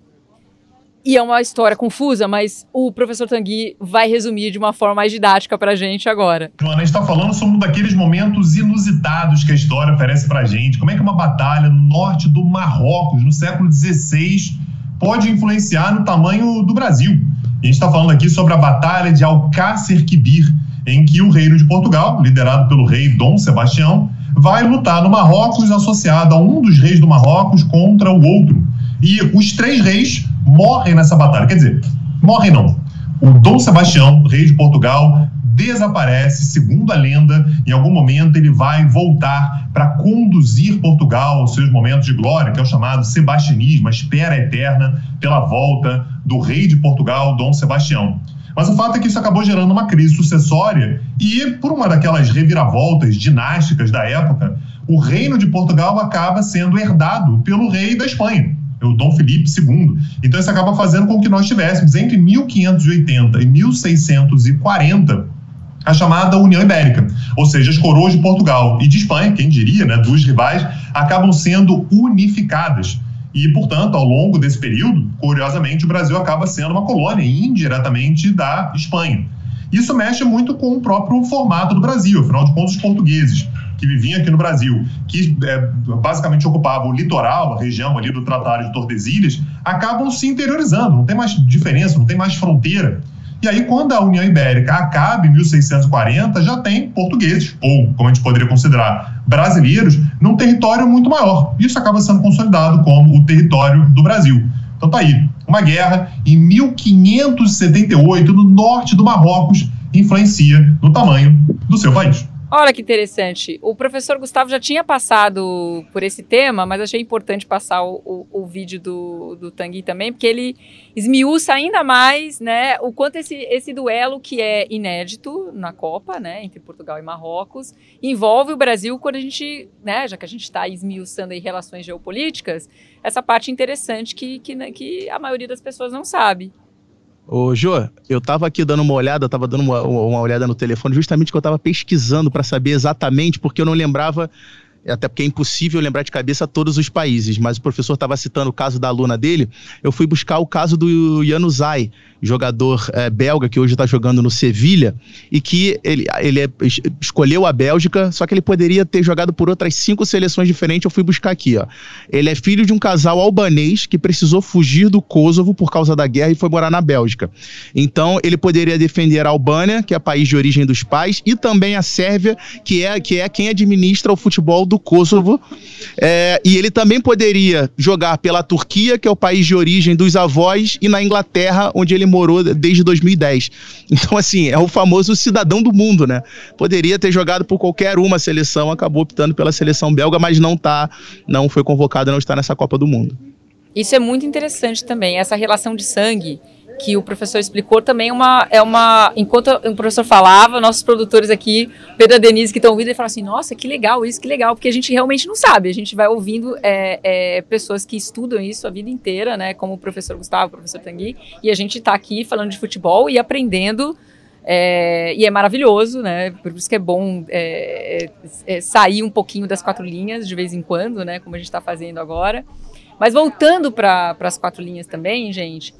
Speaker 1: E é uma história confusa, mas o professor Tanguy vai resumir de uma forma mais didática pra gente agora.
Speaker 2: Joana, a gente está falando sobre um daqueles momentos inusitados que a história oferece pra gente. Como é que uma batalha no norte do Marrocos, no século dezesseis, pode influenciar no tamanho do Brasil? E a gente está falando aqui sobre a Batalha de Alcácer Quibir, em que o reino de Portugal, liderado pelo rei Dom Sebastião, vai lutar no Marrocos associado a um dos reis do Marrocos contra o outro. E os três reis morrem nessa batalha. Quer dizer, morrem não. O Dom Sebastião, rei de Portugal, desaparece, segundo a lenda. Em algum momento ele vai voltar para conduzir Portugal aos seus momentos de glória, que é o chamado sebastianismo, a espera eterna pela volta do rei de Portugal, Dom Sebastião. Mas o fato é que isso acabou gerando uma crise sucessória e, por uma daquelas reviravoltas dinásticas da época, o reino de Portugal acaba sendo herdado pelo rei da Espanha, o Dom Felipe segundo. Então isso acaba fazendo com que nós tivéssemos, entre mil quinhentos e oitenta e mil seiscentos e quarenta, a chamada União Ibérica. Ou seja, as coroas de Portugal e de Espanha, quem diria, né, dos rivais, acabam sendo unificadas. E, portanto, ao longo desse período, curiosamente, o Brasil acaba sendo uma colônia indiretamente da Espanha. Isso mexe muito com o próprio formato do Brasil. Afinal de contas, os portugueses que viviam aqui no Brasil, que é, basicamente ocupavam o litoral, a região ali do Tratado de Tordesilhas, acabam se interiorizando, não tem mais diferença, não tem mais fronteira. E aí, quando a União Ibérica acaba em mil seiscentos e quarenta, já tem portugueses, ou, como a gente poderia considerar, brasileiros, num território muito maior. Isso acaba sendo consolidado como o território do Brasil. Então tá aí, uma guerra em mil quinhentos e setenta e oito no norte do Marrocos influencia no tamanho do seu país.
Speaker 1: Olha que interessante. O professor Gustavo já tinha passado por esse tema, mas achei importante passar o, o, o vídeo do, do Tanguy também, porque ele esmiuça ainda mais, né, o quanto esse, esse duelo, que é inédito na Copa, né, entre Portugal e Marrocos, envolve o Brasil quando a gente, né, já que a gente está esmiuçando aí relações geopolíticas, essa parte interessante que, que, né, que a maioria das pessoas não sabe.
Speaker 4: Ô, Jô, eu tava aqui dando uma olhada, tava dando uma, uma olhada no telefone, justamente que eu tava pesquisando para saber exatamente, porque eu não lembrava, até porque é impossível lembrar de cabeça todos os países, mas o professor estava citando o caso da aluna dele, eu fui buscar o caso do Januzaj, jogador é, belga que hoje está jogando no Sevilha, e que ele, ele é, escolheu a Bélgica, só que ele poderia ter jogado por outras cinco seleções diferentes. Eu fui buscar aqui, ó. Ele é filho de um casal albanês que precisou fugir do Kosovo por causa da guerra e foi morar na Bélgica. Então ele poderia defender a Albânia, que é o país de origem dos pais, e também a Sérvia, que é, que é quem administra o futebol do Kosovo, é, e ele também poderia jogar pela Turquia, que é o país de origem dos avós, e na Inglaterra, onde ele morou desde dois mil e dez. Então, assim, é o famoso cidadão do mundo, né? Poderia ter jogado por qualquer uma seleção, acabou optando pela seleção belga, mas não tá, não foi convocado, não está nessa Copa do Mundo.
Speaker 1: Isso é muito interessante também, essa relação de sangue que o professor explicou também é uma, é uma... Enquanto o professor falava, nossos produtores aqui, Pedro e Denise, que estão ouvindo, ele fala assim, nossa, que legal isso, que legal, porque a gente realmente não sabe, a gente vai ouvindo é, é, pessoas que estudam isso a vida inteira, né, como o professor Gustavo, o professor Tanguy, e a gente está aqui falando de futebol e aprendendo, é, e é maravilhoso, né, por isso que é bom é, é, sair um pouquinho das quatro linhas de vez em quando, né, como a gente está fazendo agora. Mas voltando para as quatro linhas também, gente,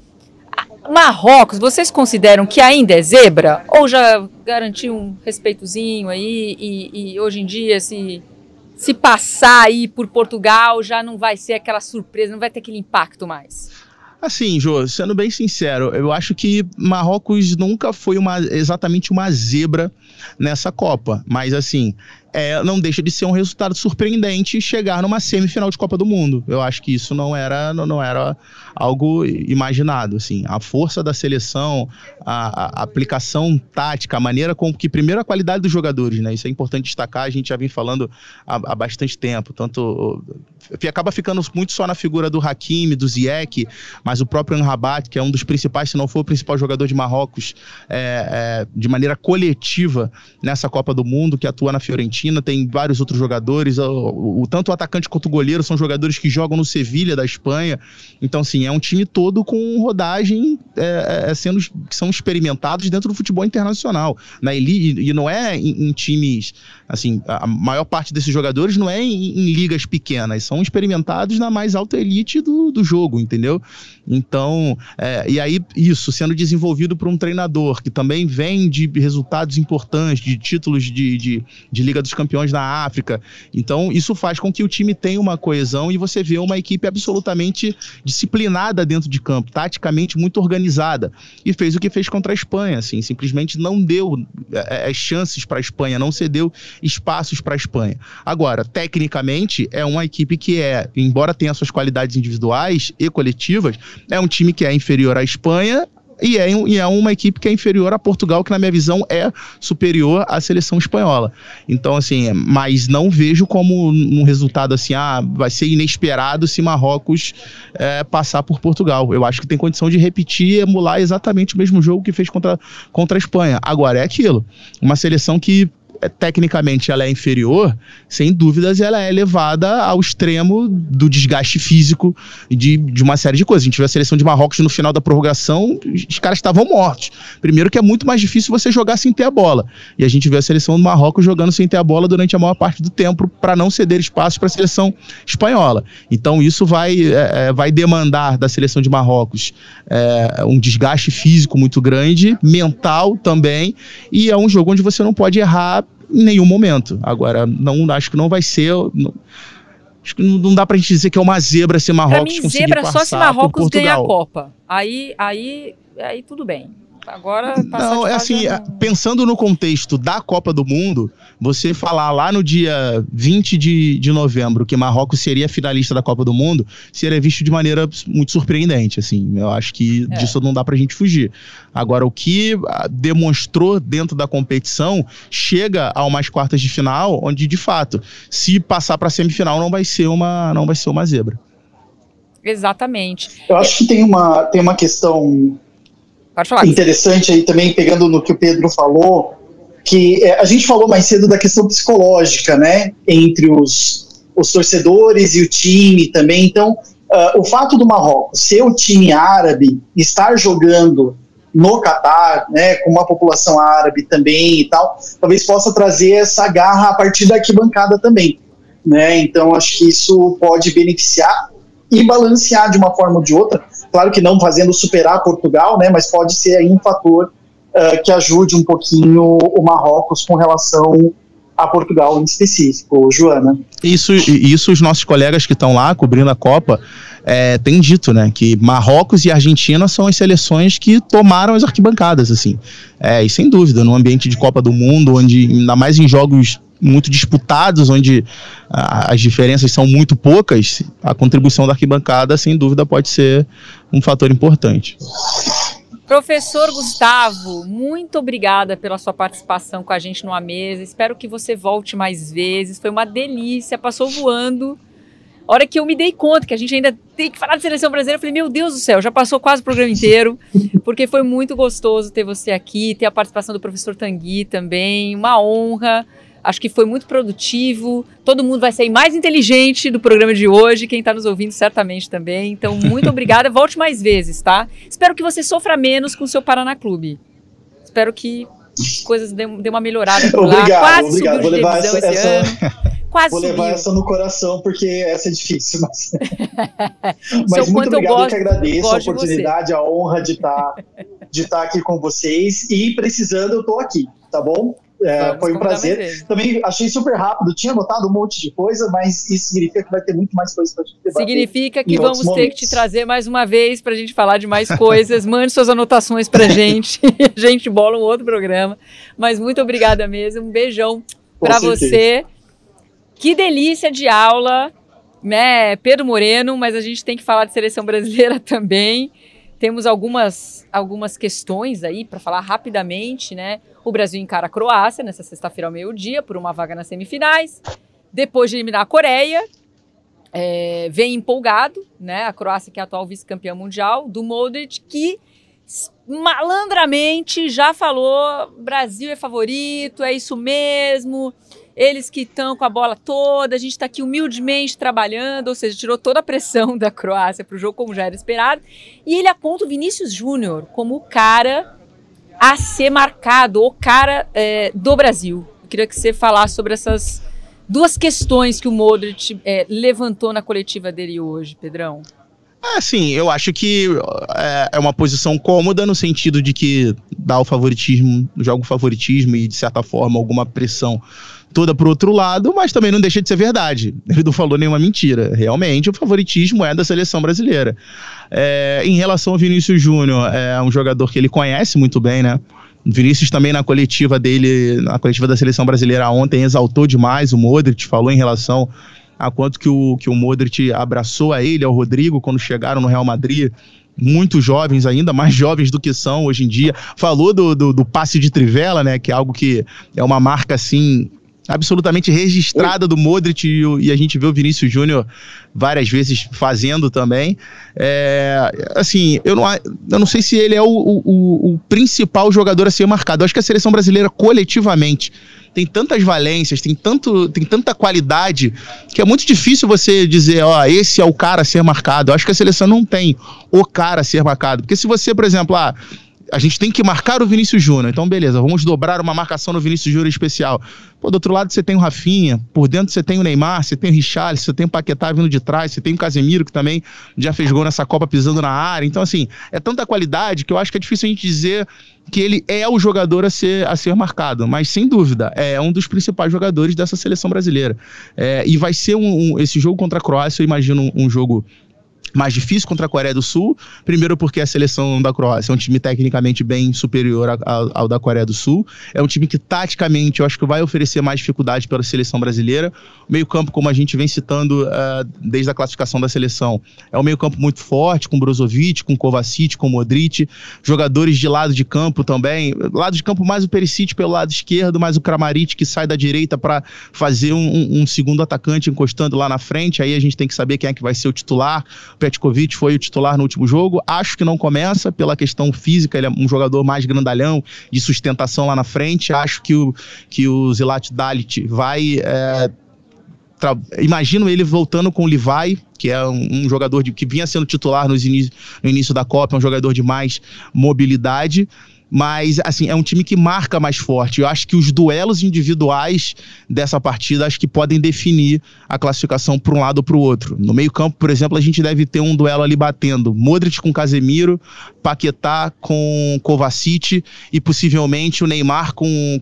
Speaker 1: Marrocos, vocês consideram que ainda é zebra? Ou já garantiu um respeitozinho aí e, e hoje em dia se, se passar aí por Portugal já não vai ser aquela surpresa, não vai ter aquele impacto mais?
Speaker 4: Assim, Jô, sendo bem sincero, eu acho que Marrocos nunca foi uma, exatamente uma zebra nessa Copa, mas assim, é, não deixa de ser um resultado surpreendente chegar numa semifinal de Copa do Mundo. Eu acho que isso não era, não, não era algo imaginado, assim. A força da seleção, a, a aplicação tática, a maneira como que, primeiro, a qualidade dos jogadores, né? Isso é importante destacar, a gente já vem falando há, há bastante tempo, tanto... Acaba ficando muito só na figura do Hakimi, do Ziyech, mas o próprio Amrabat, que é um dos principais, se não for o principal jogador de Marrocos, é, é, de maneira coletiva nessa Copa do Mundo, que atua na Fiorentina, tem vários outros jogadores, o, o, tanto o atacante quanto o goleiro são jogadores que jogam no Sevilha da Espanha, então assim, é um time todo com rodagem, é, é, sendo, que são experimentados dentro do futebol internacional, né? e, e não é em, em times, assim, a maior parte desses jogadores não é em, em ligas pequenas, são experimentados na mais alta elite do, do jogo, entendeu? Então, é, e aí isso sendo desenvolvido por um treinador que também vem de resultados importantes, de títulos de, de, de Liga dos Campeões na África, então isso faz com que o time tenha uma coesão e você vê uma equipe absolutamente disciplinada dentro de campo, taticamente muito organizada, e fez o que fez contra a Espanha, assim, simplesmente não deu é, chances para a Espanha, não cedeu espaços para a Espanha. Agora, tecnicamente, é uma equipe que é, embora tenha suas qualidades individuais e coletivas, é um time que é inferior à Espanha e é, e é uma equipe que é inferior a Portugal, que na minha visão é superior à seleção espanhola. Então, assim, mas não vejo como um resultado assim, ah, vai ser inesperado se Marrocos é, passar por Portugal. Eu acho que tem condição de repetir e emular exatamente o mesmo jogo que fez contra, contra a Espanha. Agora, é aquilo, uma seleção que tecnicamente ela é inferior, sem dúvidas ela é elevada ao extremo do desgaste físico de, de uma série de coisas. A gente viu a seleção de Marrocos no final da prorrogação, os caras estavam mortos. Primeiro que é muito mais difícil você jogar sem ter a bola. E a gente viu a seleção do Marrocos jogando sem ter a bola durante a maior parte do tempo para não ceder espaço para a seleção espanhola. Então isso vai, é, vai demandar da seleção de Marrocos é, um desgaste físico muito grande, mental também, e é um jogo onde você não pode errar em nenhum momento. Agora, não, acho que não vai ser... Não, acho que não, não dá pra gente dizer que é uma zebra se Marrocos conseguir passar por Portugal.
Speaker 1: Pra mim, zebra só se Marrocos ganhar a Copa. Aí, aí, aí tudo bem. Agora,
Speaker 4: não, é assim, não... pensando no contexto da Copa do Mundo, você falar lá no dia vinte de novembro que Marrocos seria finalista da Copa do Mundo, seria visto de maneira muito surpreendente, assim. Eu acho que é. disso não dá pra gente fugir. Agora, o que demonstrou dentro da competição chega a umas quartas de final, onde, de fato, se passar pra semifinal, não vai ser uma, não vai ser uma zebra.
Speaker 1: Exatamente.
Speaker 3: Eu acho que tem uma, tem uma questão interessante aí também, pegando no que o Pedro falou, que é, a gente falou mais cedo da questão psicológica, né, entre os, os torcedores e o time também. Então, uh, o fato do Marrocos ser o time árabe, estar jogando no Catar, né, com uma população árabe também e tal, talvez possa trazer essa garra a partir da arquibancada também, né. Então, acho que isso pode beneficiar e balancear de uma forma ou de outra, claro que não fazendo superar Portugal, né, mas pode ser aí um fator uh, que ajude um pouquinho o Marrocos com relação a Portugal em específico, Joana.
Speaker 4: Isso, isso os nossos colegas que estão lá cobrindo a Copa é, têm dito, né, que Marrocos e Argentina são as seleções que tomaram as arquibancadas, assim, é, e sem dúvida, num ambiente de Copa do Mundo, onde, ainda mais em jogos muito disputados, onde a, as diferenças são muito poucas, a contribuição da arquibancada, sem dúvida, pode ser um fator importante.
Speaker 1: Professor Gustavo, muito obrigada pela sua participação com a gente numa mesa. Espero que você volte mais vezes. Foi uma delícia, passou voando. A hora que eu me dei conta que a gente ainda tem que falar de seleção brasileira, eu falei, meu Deus do céu, já passou quase o programa inteiro, porque foi muito gostoso ter você aqui, ter a participação do professor Tanguy também, uma honra. Acho que foi muito produtivo, todo mundo vai sair mais inteligente do programa de hoje, quem está nos ouvindo certamente também. Então, muito obrigada, volte mais vezes, tá? Espero que você sofra menos com o seu Paraná Clube. Espero que as coisas dêem uma melhorada por lá.
Speaker 3: Obrigado,
Speaker 1: Quase
Speaker 3: obrigado.
Speaker 1: subiu de divisão esse
Speaker 3: essa...
Speaker 1: ano. Quase
Speaker 3: Vou
Speaker 1: subiu.
Speaker 3: levar essa no coração, porque essa é difícil. Mas,
Speaker 1: mas
Speaker 3: muito obrigado, eu, gosto, eu que agradeço
Speaker 1: eu
Speaker 3: a oportunidade, a honra de estar de estar aqui com vocês. E precisando, eu estou aqui, tá bom? É, foi um prazer. Também achei super rápido, tinha anotado um monte de coisa, mas isso significa que vai ter muito mais coisa para a gente debater.
Speaker 1: Significa que vamos ter que te trazer mais uma vez para a gente falar de mais coisas. Mande suas anotações para a gente, a gente bola um outro programa. Mas muito obrigada mesmo, um beijão para você. Que delícia de aula, né, Pedro Moreno, mas a gente tem que falar de seleção brasileira também. Temos algumas, algumas questões aí para falar rapidamente, né? O Brasil encara a Croácia nessa sexta-feira ao meio-dia por uma vaga nas semifinais. Depois de eliminar a Coreia, é, vem empolgado, né? A Croácia, que é a atual vice-campeã mundial, do Modric, que malandramente já falou: Brasil é favorito, é isso mesmo. Eles que estão com a bola toda, a gente está aqui humildemente trabalhando, ou seja, tirou toda a pressão da Croácia para o jogo, como já era esperado. E ele aponta o Vinícius Júnior como o cara a ser marcado, o cara é, do Brasil. Eu queria que você falasse sobre essas duas questões que o Modric é, levantou na coletiva dele hoje, Pedrão.
Speaker 4: É, sim, eu acho que é, é uma posição cômoda no sentido de que dá o favoritismo, joga o favoritismo e, de certa forma, alguma pressão toda pro outro lado, mas também não deixa de ser verdade. Ele não falou nenhuma mentira. Realmente, o favoritismo é da seleção brasileira. É, em relação ao Vinícius Júnior, é um jogador que ele conhece muito bem, né? O Vinícius também na coletiva dele, na coletiva da seleção brasileira ontem, exaltou demais o Modric, falou em relação a quanto que o, que o Modric abraçou a ele, ao Rodrigo, quando chegaram no Real Madrid, muito jovens ainda, mais jovens do que são hoje em dia. Falou do, do, do passe de trivela, né, que é algo que é uma marca, assim, absolutamente registrada do Modric, e, e a gente vê o Vinícius Júnior várias vezes fazendo também. É, assim, eu não, eu não sei se ele é o, o, o principal jogador a ser marcado. Eu acho que a seleção brasileira, coletivamente, tem tantas valências, tem, tanto, tem tanta qualidade, que é muito difícil você dizer, ó, esse é o cara a ser marcado. Eu acho que a seleção não tem o cara a ser marcado. Porque se você, por exemplo, ah, a gente tem que marcar o Vinícius Júnior, então beleza, vamos dobrar uma marcação no Vinícius Júnior especial. Pô, do outro lado você tem o Rafinha, por dentro você tem o Neymar, você tem o Richarlison, você tem o Paquetá vindo de trás, você tem o Casemiro, que também já fez gol nessa Copa pisando na área. Então, assim, é tanta qualidade que eu acho que é difícil a gente dizer que ele é o jogador a ser, a ser marcado, mas sem dúvida é um dos principais jogadores dessa seleção brasileira. É, e vai ser um, um, esse jogo contra a Croácia, eu imagino um, um jogo mais difícil contra a Coreia do Sul, primeiro porque a seleção da Croácia é um time tecnicamente bem superior a, a, ao da Coreia do Sul, é um time que taticamente eu acho que vai oferecer mais dificuldade para a seleção brasileira. O meio campo, como a gente vem citando uh, desde a classificação da seleção, é um meio campo muito forte, com Brozovic, com Kovacic, com Modric, jogadores de lado de campo também, lado de campo mais o Perisic pelo lado esquerdo, mais o Kramaric que sai da direita para fazer um, um, um segundo atacante encostando lá na frente, aí a gente tem que saber quem é que vai ser o titular. Petkovic foi o titular no último jogo, acho que não começa pela questão física, ele é um jogador mais grandalhão, de sustentação lá na frente, acho que o, que o Zlatan Dalic vai, é, tra... imagino ele voltando com o Livai, que é um, um jogador de, que vinha sendo titular nos inicio, no início da Copa, é um jogador de mais mobilidade, mas, assim, é um time que marca mais forte. Eu acho que os duelos individuais dessa partida, acho que podem definir a classificação para um lado ou para o outro. No meio campo, por exemplo, a gente deve ter um duelo ali batendo Modric com Casemiro, Paquetá com Kovacic e possivelmente o Neymar com,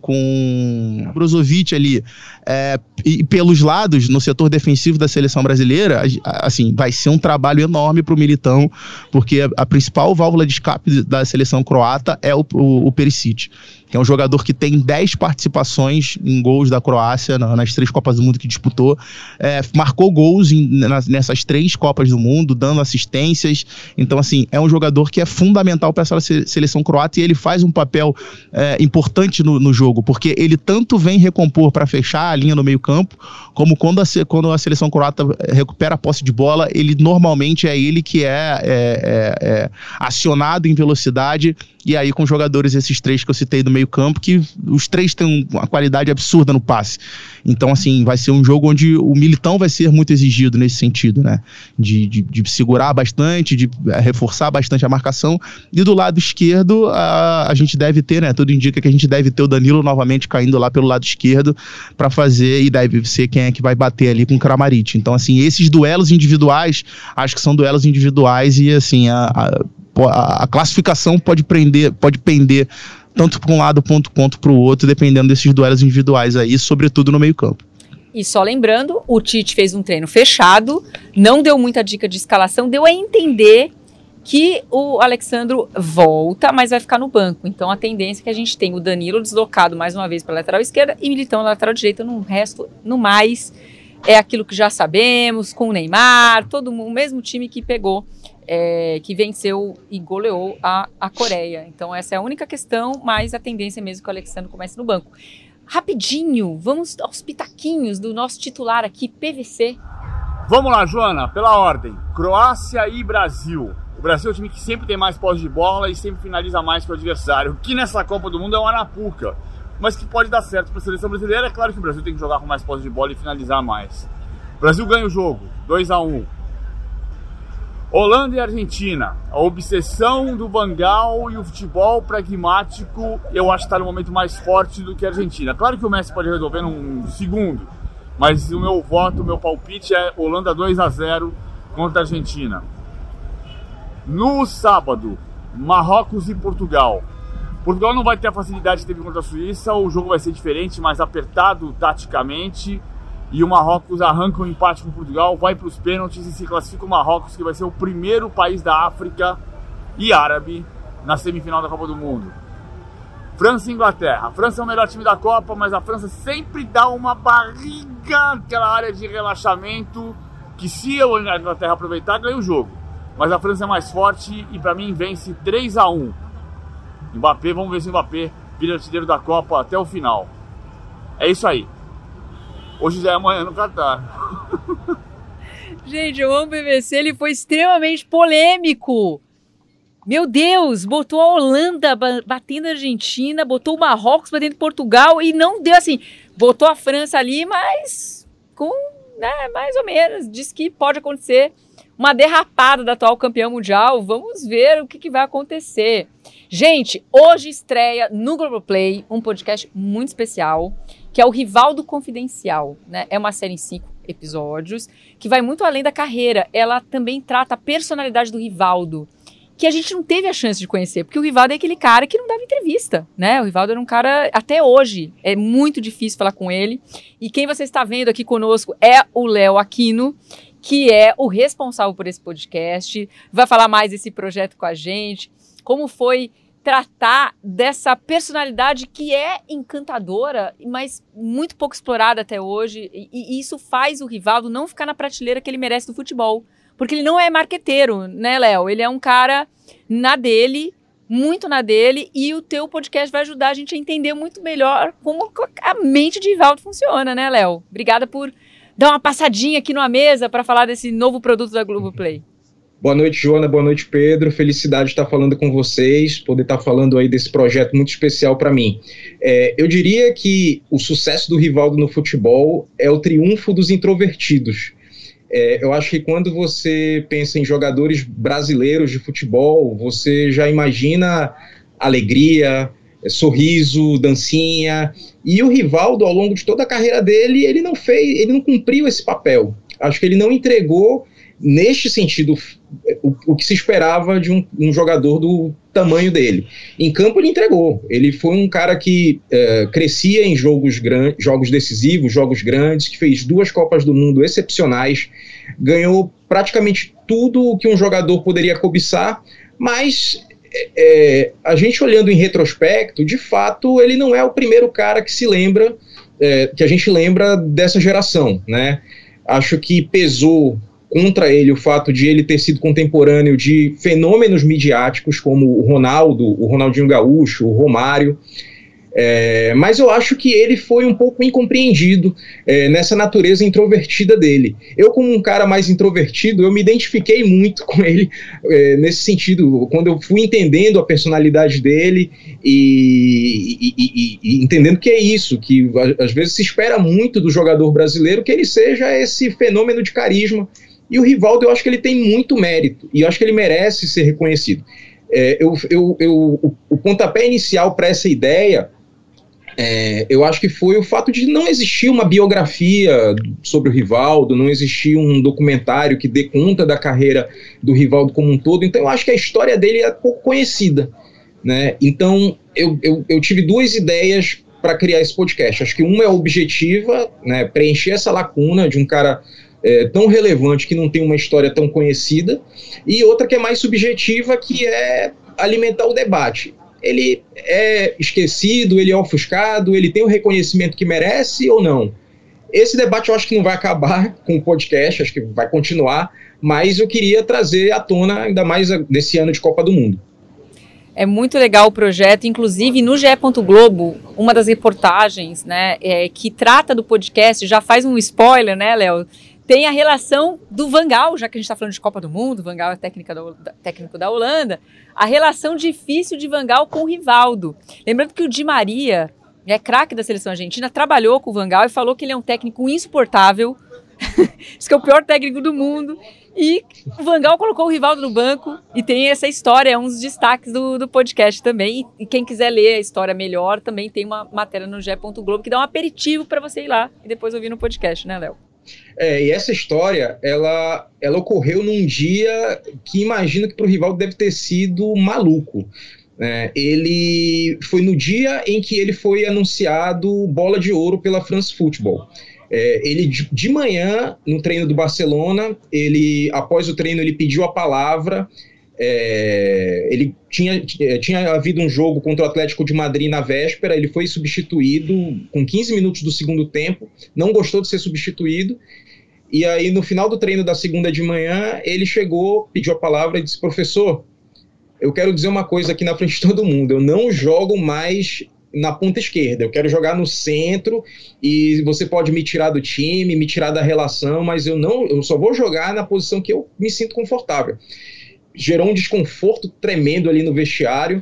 Speaker 4: com Brozovic ali. É, e pelos lados, no setor defensivo da seleção brasileira, assim, vai ser um trabalho enorme para o Militão, porque a, a principal válvula de escape da seleção croata é o O, o Perisic, que é um jogador que tem dez participações em gols da Croácia na, nas três Copas do Mundo que disputou, é, marcou gols em, nas, nessas três Copas do Mundo, dando assistências, então assim, é um jogador que é fundamental para essa seleção croata e ele faz um papel é, importante no, no jogo, porque ele tanto vem recompor para fechar a linha no meio campo, como quando a, quando a seleção croata recupera a posse de bola, ele normalmente é ele que é, é, é, é acionado em velocidade, e aí com jogadores, esses três que eu citei do meio campo, que os três têm uma qualidade absurda no passe. Então, assim, vai ser um jogo onde o Militão vai ser muito exigido nesse sentido, né? De, de, de segurar bastante, de reforçar bastante a marcação. E do lado esquerdo, a, a gente deve ter, né? Tudo indica que a gente deve ter o Danilo novamente caindo lá pelo lado esquerdo para fazer, e deve ser quem é que vai bater ali com o Kramaric. Então, assim, esses duelos individuais, acho que são duelos individuais e, assim, a, a A, a classificação pode, prender, pode pender tanto para um lado quanto, quanto para o outro, dependendo desses duelos individuais aí, sobretudo no meio campo.
Speaker 1: E só lembrando, o Tite fez um treino fechado, não deu muita dica de escalação, deu a entender que o Alexandro volta, mas vai ficar no banco. Então a tendência é que a gente tenha o Danilo deslocado mais uma vez para a lateral esquerda e Militão na lateral direita, no resto, no mais, é aquilo que já sabemos, com o Neymar, todo mundo, o mesmo time que pegou, É, que venceu e goleou a, a Coreia. Então essa é a única questão, mas a tendência é mesmo que o Alexandre comece no banco. Rapidinho, vamos aos pitaquinhos do nosso titular aqui, P V C.
Speaker 6: Vamos lá, Joana, pela ordem. Croácia e Brasil. O Brasil é um time que sempre tem mais posse de bola e sempre finaliza mais que o adversário, que nessa Copa do Mundo é uma arapuca, mas que pode dar certo para a seleção brasileira. É claro que o Brasil tem que jogar com mais posse de bola e finalizar mais. O Brasil ganha o jogo, dois a um. Holanda e Argentina, a obsessão do Van Gaal e o futebol pragmático, eu acho que está no momento mais forte do que a Argentina. Claro que o Messi pode resolver num segundo, mas o meu voto, o meu palpite é Holanda dois a zero contra a Argentina. No sábado, Marrocos e Portugal. Portugal não vai ter a facilidade que teve contra a Suíça, o jogo vai ser diferente, mais apertado taticamente. E o Marrocos arranca um empate com Portugal, vai para os pênaltis e se classifica o Marrocos, que vai ser o primeiro país da África e árabe na semifinal da Copa do Mundo. França e Inglaterra. A França é o melhor time da Copa, mas a França sempre dá uma barriga, aquela área de relaxamento, que se a Inglaterra aproveitar, ganha o jogo. Mas a França é mais forte e para mim vence três a um. Mbappé, vamos ver se o Mbappé vira artilheiro da Copa até o final. É isso aí. Hoje já é amanhã no Catar.
Speaker 1: Gente, eu amo o P V C, ele foi extremamente polêmico. Meu Deus, botou a Holanda batendo a Argentina, botou o Marrocos batendo Portugal e não deu assim. Botou a França ali, mas com, né, mais ou menos. Diz que pode acontecer uma derrapada da atual campeã mundial. Vamos ver o que, que vai acontecer. Gente, hoje estreia no Globoplay um podcast muito especial, que é o Rivaldo Confidencial, né? É uma série em cinco episódios, que vai muito além da carreira. Ela também trata a personalidade do Rivaldo, que a gente não teve a chance de conhecer, porque o Rivaldo é aquele cara que não dava entrevista, né? O Rivaldo era um cara, até hoje, é muito difícil falar com ele. E quem você está vendo aqui conosco é o Léo Aquino, que é o responsável por esse podcast, vai falar mais desse projeto com a gente, como foi tratar dessa personalidade que é encantadora, mas muito pouco explorada até hoje, e, e isso faz o Rivaldo não ficar na prateleira que ele merece do futebol, porque ele não é marqueteiro, né, Léo? Ele é um cara na dele, muito na dele, e o teu podcast vai ajudar a gente a entender muito melhor como a mente de Rivaldo funciona, né, Léo? Obrigada por dar uma passadinha aqui numa mesa para falar desse novo produto da Globoplay.
Speaker 7: Boa noite, Joana. Boa noite, Pedro. Felicidade de estar falando com vocês, poder estar falando aí desse projeto muito especial para mim. É, eu diria que o sucesso do Rivaldo no futebol é o triunfo dos introvertidos. É, eu acho que quando você pensa em jogadores brasileiros de futebol, você já imagina alegria, sorriso, dancinha. E o Rivaldo, ao longo de toda a carreira dele, ele não fez, ele não cumpriu esse papel. Acho que ele não entregou, neste sentido, o, o que se esperava de um, um jogador do tamanho dele. Em campo ele entregou, ele foi um cara que é, crescia em jogos, gran, jogos decisivos, jogos grandes, que fez duas Copas do Mundo excepcionais, ganhou praticamente tudo o que um jogador poderia cobiçar, mas é, a gente olhando em retrospecto, de fato ele não é o primeiro cara que se lembra, é, que a gente lembra dessa geração, né? Acho que pesou contra ele o fato de ele ter sido contemporâneo de fenômenos midiáticos como o Ronaldo, o Ronaldinho Gaúcho, o Romário, é, mas eu acho que ele foi um pouco incompreendido é, nessa natureza introvertida dele. Eu, como um cara mais introvertido, eu me identifiquei muito com ele é, nesse sentido, quando eu fui entendendo a personalidade dele e, e, e, e entendendo que é isso, que às vezes se espera muito do jogador brasileiro que ele seja esse fenômeno de carisma. E o Rivaldo, eu acho que ele tem muito mérito, e eu acho que ele merece ser reconhecido. É, eu, eu, eu, o, o pontapé inicial para essa ideia, é, eu acho que foi o fato de não existir uma biografia sobre o Rivaldo, não existir um documentário que dê conta da carreira do Rivaldo como um todo, então eu acho que a história dele é pouco conhecida, né? Então eu, eu, eu tive duas ideias para criar esse podcast. Acho que uma é objetiva, né, preencher essa lacuna de um cara É, tão relevante que não tem uma história tão conhecida, e outra que é mais subjetiva, que é alimentar o debate. Ele é esquecido, ele é ofuscado, ele tem o reconhecimento que merece ou não? Esse debate eu acho que não vai acabar com o podcast, acho que vai continuar, mas eu queria trazer à tona ainda mais nesse ano de Copa do Mundo.
Speaker 1: É muito legal o projeto, inclusive no G E. Globo, uma das reportagens, né, é, que trata do podcast, já faz um spoiler, né, Léo? Tem a relação do Van Gaal, já que a gente está falando de Copa do Mundo, Van Gaal é técnica do, técnico da Holanda, a relação difícil de Van Gaal com o Rivaldo. Lembrando que o Di Maria, é craque da seleção argentina, trabalhou com o Van Gaal e falou que ele é um técnico insuportável, diz que é o pior técnico do mundo, e o Van Gaal colocou o Rivaldo no banco, e tem essa história, é um dos destaques do, do podcast também, e, e quem quiser ler a história melhor, também tem uma matéria no G E. Globo que dá um aperitivo para você ir lá e depois ouvir no podcast, né, Léo?
Speaker 7: É, e essa história, ela, ela ocorreu num dia que imagino que para o Rivaldo deve ter sido maluco. É, ele foi no dia em que ele foi anunciado bola de ouro pela France Football. É, ele de, de manhã, no treino do Barcelona, ele, após o treino ele pediu a palavra. É, ele tinha, tinha havido um jogo contra o Atlético de Madrid na véspera, ele foi substituído com quinze minutos do segundo tempo, não gostou de ser substituído, e aí no final do treino da segunda de manhã, ele chegou, pediu a palavra e disse: professor, eu quero dizer uma coisa aqui na frente de todo mundo, eu não jogo mais na ponta esquerda, eu quero jogar no centro, e você pode me tirar do time, me tirar da relação, mas eu, não, eu só vou jogar na posição que eu me sinto confortável. Gerou um desconforto tremendo ali no vestiário,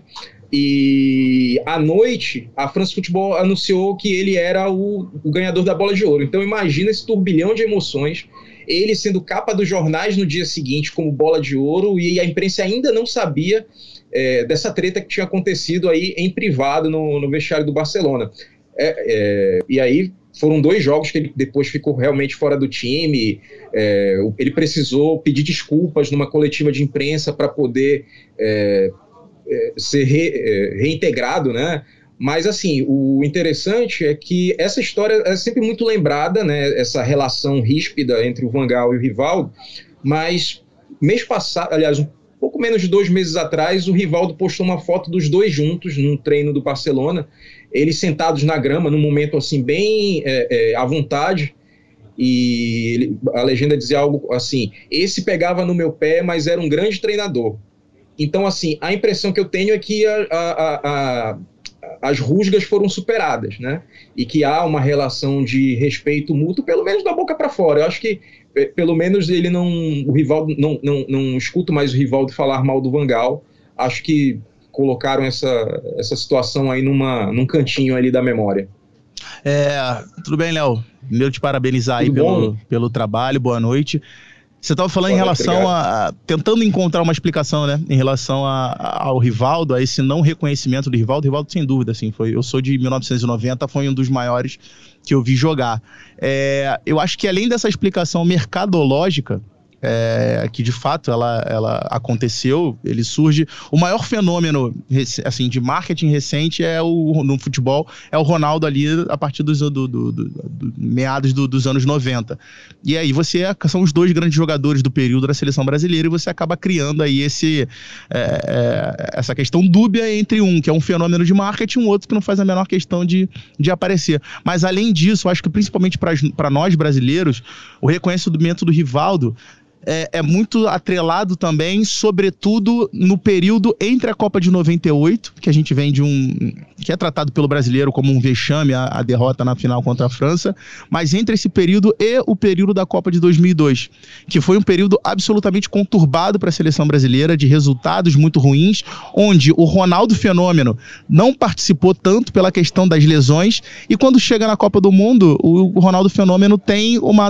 Speaker 7: e à noite a France Football anunciou que ele era o, o ganhador da bola de ouro. Então imagina esse turbilhão de emoções, ele sendo capa dos jornais no dia seguinte como bola de ouro, e a imprensa ainda não sabia é, dessa treta que tinha acontecido aí em privado no, no vestiário do Barcelona. É, é, e aí foram dois jogos que ele depois ficou realmente fora do time. É, ele precisou pedir desculpas numa coletiva de imprensa para poder é, é, ser re, é, reintegrado, né, Mas, assim, o interessante é que essa história é sempre muito lembrada, né? Essa relação ríspida entre o Van Gaal e o Rivaldo, mas mês passado, aliás, um pouco menos de dois meses atrás, o Rivaldo postou uma foto dos dois juntos num treino do Barcelona, eles sentados na grama, num momento, assim, bem é, é, à vontade, e ele, a legenda dizia algo assim: esse pegava no meu pé, mas era um grande treinador. Então, assim, a impressão que eu tenho é que a, a, a, as rusgas foram superadas, né? E que há uma relação de respeito mútuo, pelo menos da boca para fora. Eu acho que, pelo menos, ele não, o Rivaldo, não, não, não escuto mais o Rivaldo falar mal do Van Gaal. Acho que colocaram essa, essa situação aí numa, num cantinho ali da memória.
Speaker 4: É, tudo bem, Léo? Primeiro te parabenizar aí pelo, pelo trabalho, boa noite. Você estava falando boa em relação noite, a, a... tentando encontrar uma explicação, né? Em relação a, a, ao Rivaldo, a esse não reconhecimento do Rivaldo. Rivaldo, sem dúvida, assim, foi, eu sou de mil novecentos e noventa, foi um dos maiores que eu vi jogar. É, eu acho que além dessa explicação mercadológica, É, que de fato ela, ela aconteceu, ele surge, o maior fenômeno assim, de marketing recente é o, no futebol, é o Ronaldo ali a partir dos do, do, do, do, meados do, dos anos noventa, e aí você, são os dois grandes jogadores do período da seleção brasileira, e você acaba criando aí esse, é, é, essa questão dúbia entre um, que é um fenômeno de marketing, um outro que não faz a menor questão de, de aparecer. Mas além disso, eu acho que principalmente para nós brasileiros, o reconhecimento do Rivaldo É, é muito atrelado também, sobretudo no período entre a Copa de noventa e oito, que a gente vem de um... que é tratado pelo brasileiro como um vexame, a, a derrota na final contra a França, mas entre esse período e o período da Copa de dois mil e dois, que foi um período absolutamente conturbado para a seleção brasileira, de resultados muito ruins, onde o Ronaldo Fenômeno não participou tanto pela questão das lesões, e quando chega na Copa do Mundo, o Ronaldo Fenômeno tem uma...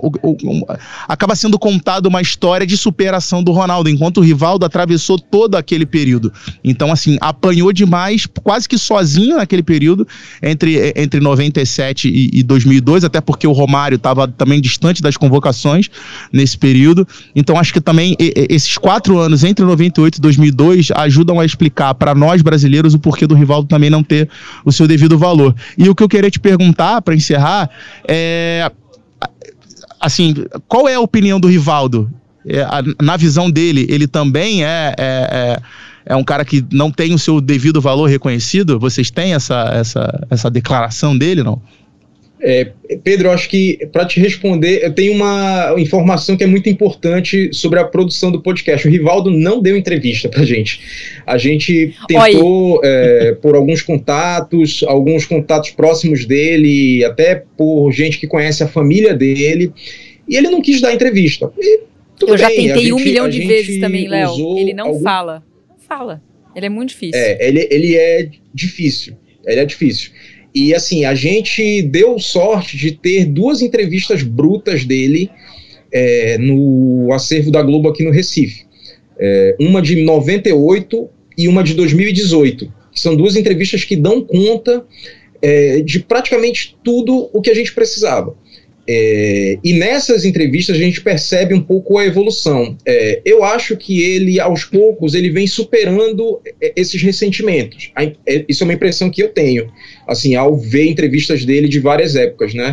Speaker 4: acaba sendo contado uma história de superação do Ronaldo, enquanto o Rivaldo atravessou todo aquele período. Então, assim, apanhou demais, quase que sozinho naquele período, entre, entre noventa e sete e, e dois mil e dois, até porque o Romário estava também distante das convocações nesse período. Então, acho que também e, e, esses quatro anos, entre noventa e oito e dois mil e dois, ajudam a explicar para nós brasileiros o porquê do Rivaldo também não ter o seu devido valor. E o que eu queria te perguntar, para encerrar, é... assim, qual é a opinião do Rivaldo? É, a, na visão dele, ele também é, é, é um cara que não tem o seu devido valor reconhecido? Vocês têm essa, essa, essa declaração dele, não?
Speaker 7: É, Pedro, eu acho que, para te responder, eu tenho uma informação que é muito importante sobre a produção do podcast. O Rivaldo não deu entrevista pra gente. A gente tentou, é, por alguns contatos, alguns contatos próximos dele, até por gente que conhece a família dele, e ele não quis dar entrevista. E,
Speaker 1: eu já bem, tentei gente, um milhão de vezes também, Léo. Ele não algum... fala. Não fala. Ele é muito difícil.
Speaker 7: É, ele, ele é difícil. Ele é difícil. E assim, a gente deu sorte de ter duas entrevistas brutas dele é, no acervo da Globo aqui no Recife. É, uma de noventa e oito e uma de dois mil e dezoito. Que são duas entrevistas que dão conta é, de praticamente tudo o que a gente precisava. É, e nessas entrevistas a gente percebe um pouco a evolução. É, eu acho que ele, aos poucos, ele vem superando esses ressentimentos. A, é, isso é uma impressão que eu tenho, assim, ao ver entrevistas dele de várias épocas, né?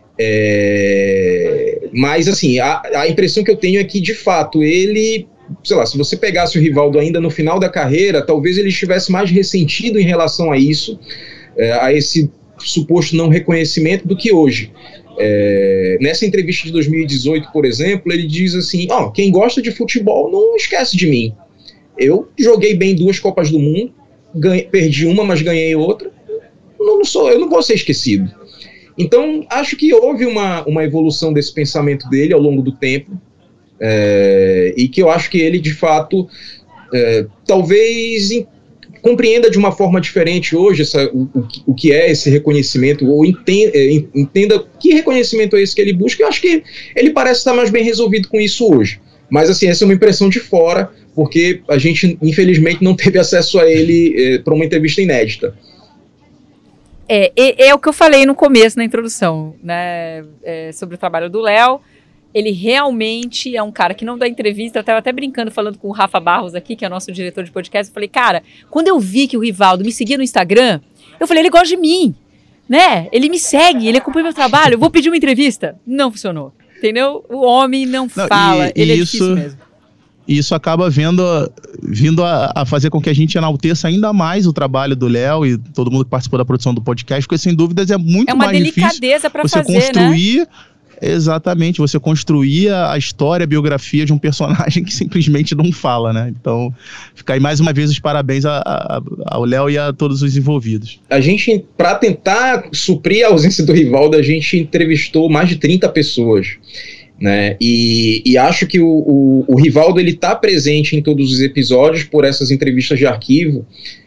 Speaker 7: É, mas, assim, a, a impressão que eu tenho é que, de fato, ele... sei lá, se você pegasse o Rivaldo ainda no final da carreira, talvez ele estivesse mais ressentido em relação a isso, é, a esse suposto não reconhecimento, do que hoje. É, nessa entrevista de dois mil e dezoito, por exemplo, ele diz assim: oh, quem gosta de futebol não esquece de mim. Eu joguei bem duas Copas do Mundo, ganhei, perdi uma, mas ganhei outra. Não, não sou, eu não vou ser esquecido. Então, acho que houve uma, uma evolução desse pensamento dele ao longo do tempo, é, e que eu acho que ele, de fato, é, talvez compreenda de uma forma diferente hoje essa, o, o, o que é esse reconhecimento, ou entenda, entenda que reconhecimento é esse que ele busca. Eu acho que ele parece estar mais bem resolvido com isso hoje. Mas, assim, essa é uma impressão de fora, porque a gente, infelizmente, não teve acesso a ele é, para uma entrevista inédita.
Speaker 1: É, é, é o que eu falei no começo, na introdução, né, é, sobre o trabalho do Léo. Ele realmente é um cara que não dá entrevista. Eu estava até brincando, falando com o Rafa Barros aqui, que é o nosso diretor de podcast. Eu falei, cara, quando eu vi que o Rivaldo me seguia no Instagram, Eu falei, ele gosta de mim, né? Ele me segue, ele acompanha meu trabalho, eu vou pedir uma entrevista. Não funcionou, entendeu? O homem não, não fala, e, ele e é isso, difícil mesmo.
Speaker 4: E isso acaba vendo, vindo a, a fazer com que a gente enalteça ainda mais o trabalho do Léo e todo mundo que participou da produção do podcast, porque sem dúvidas é muito mais difícil.
Speaker 1: É uma delicadeza para fazer,
Speaker 4: construir,
Speaker 1: né?
Speaker 4: Exatamente, você construir a história, a biografia de um personagem que simplesmente não fala, né? Então, fica aí mais uma vez os parabéns a, a, ao Léo e a todos os envolvidos.
Speaker 7: A gente, para tentar suprir a ausência do Rivaldo, a gente entrevistou mais de trinta pessoas, né? E, e acho que o, o, o Rivaldo, ele tá presente em todos os episódios por essas entrevistas de arquivo,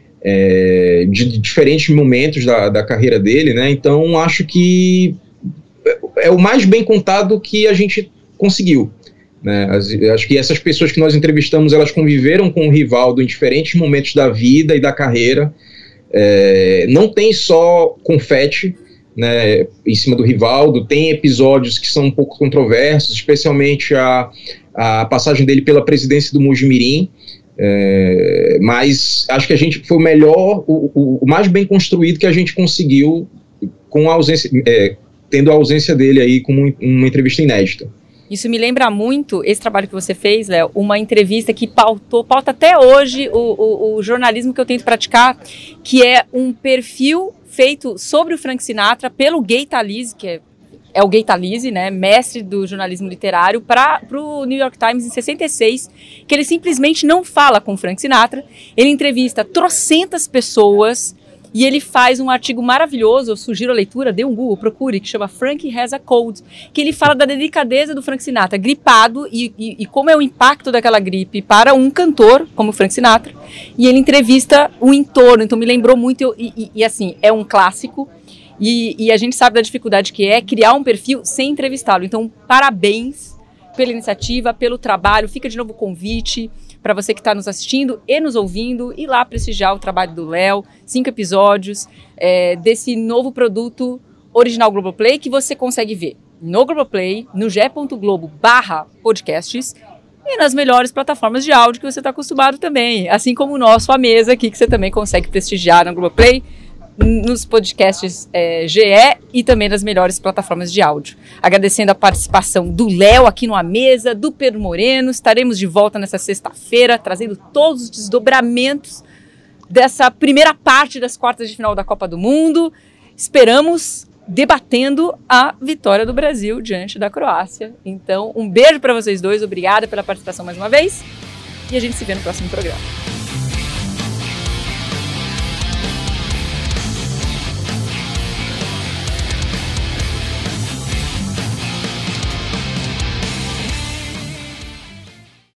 Speaker 7: é, de, de diferentes momentos da, da carreira dele, né? Então, acho que é o mais bem contado que a gente conseguiu, né? As, acho que essas pessoas que nós entrevistamos, elas conviveram com o Rivaldo em diferentes momentos da vida e da carreira. É, não tem só confete, né, em cima do Rivaldo, tem episódios que são um pouco controversos, especialmente a, a passagem dele pela presidência do Mojimirim, é, mas acho que a gente foi o melhor, o, o, o mais bem construído que a gente conseguiu com a ausência... É, tendo a ausência dele aí como uma entrevista inédita.
Speaker 1: Isso me lembra muito, esse trabalho que você fez, Léo, uma entrevista que pautou, pauta até hoje o, o, o jornalismo que eu tento praticar, que é um perfil feito sobre o Frank Sinatra pelo Gay Talese, que é, é o Gay Talese, né, mestre do jornalismo literário, para o New York Times em sessenta e seis, que ele simplesmente não fala com o Frank Sinatra, ele entrevista trocentas pessoas. E ele faz um artigo maravilhoso, eu sugiro a leitura, dê um Google, procure, que chama Frank Has a Cold, que ele fala da delicadeza do Frank Sinatra, gripado, e, e, e como é o impacto daquela gripe para um cantor, como o Frank Sinatra, e ele entrevista o entorno, então me lembrou muito, eu, e, e, e assim, é um clássico, e, e a gente sabe da dificuldade que é criar um perfil sem entrevistá-lo, então parabéns pela iniciativa, pelo trabalho, fica de novo o convite para você que está nos assistindo e nos ouvindo, ir lá prestigiar o trabalho do Léo, cinco episódios é, desse novo produto original Globoplay, que você consegue ver no Globoplay, no ge.globo barra podcasts e nas melhores plataformas de áudio que você está acostumado também, assim como o nosso A Mesa aqui, que você também consegue prestigiar no Globoplay, nos podcasts é, G E e também nas melhores plataformas de áudio. Agradecendo a participação do Léo aqui no A Mesa, do Pedro Moreno. Estaremos de volta nessa sexta-feira, trazendo todos os desdobramentos dessa primeira parte das quartas de final da Copa do Mundo. Esperamos debatendo a vitória do Brasil diante da Croácia. Então, um beijo para vocês dois, obrigada pela participação mais uma vez e a gente se vê no próximo programa.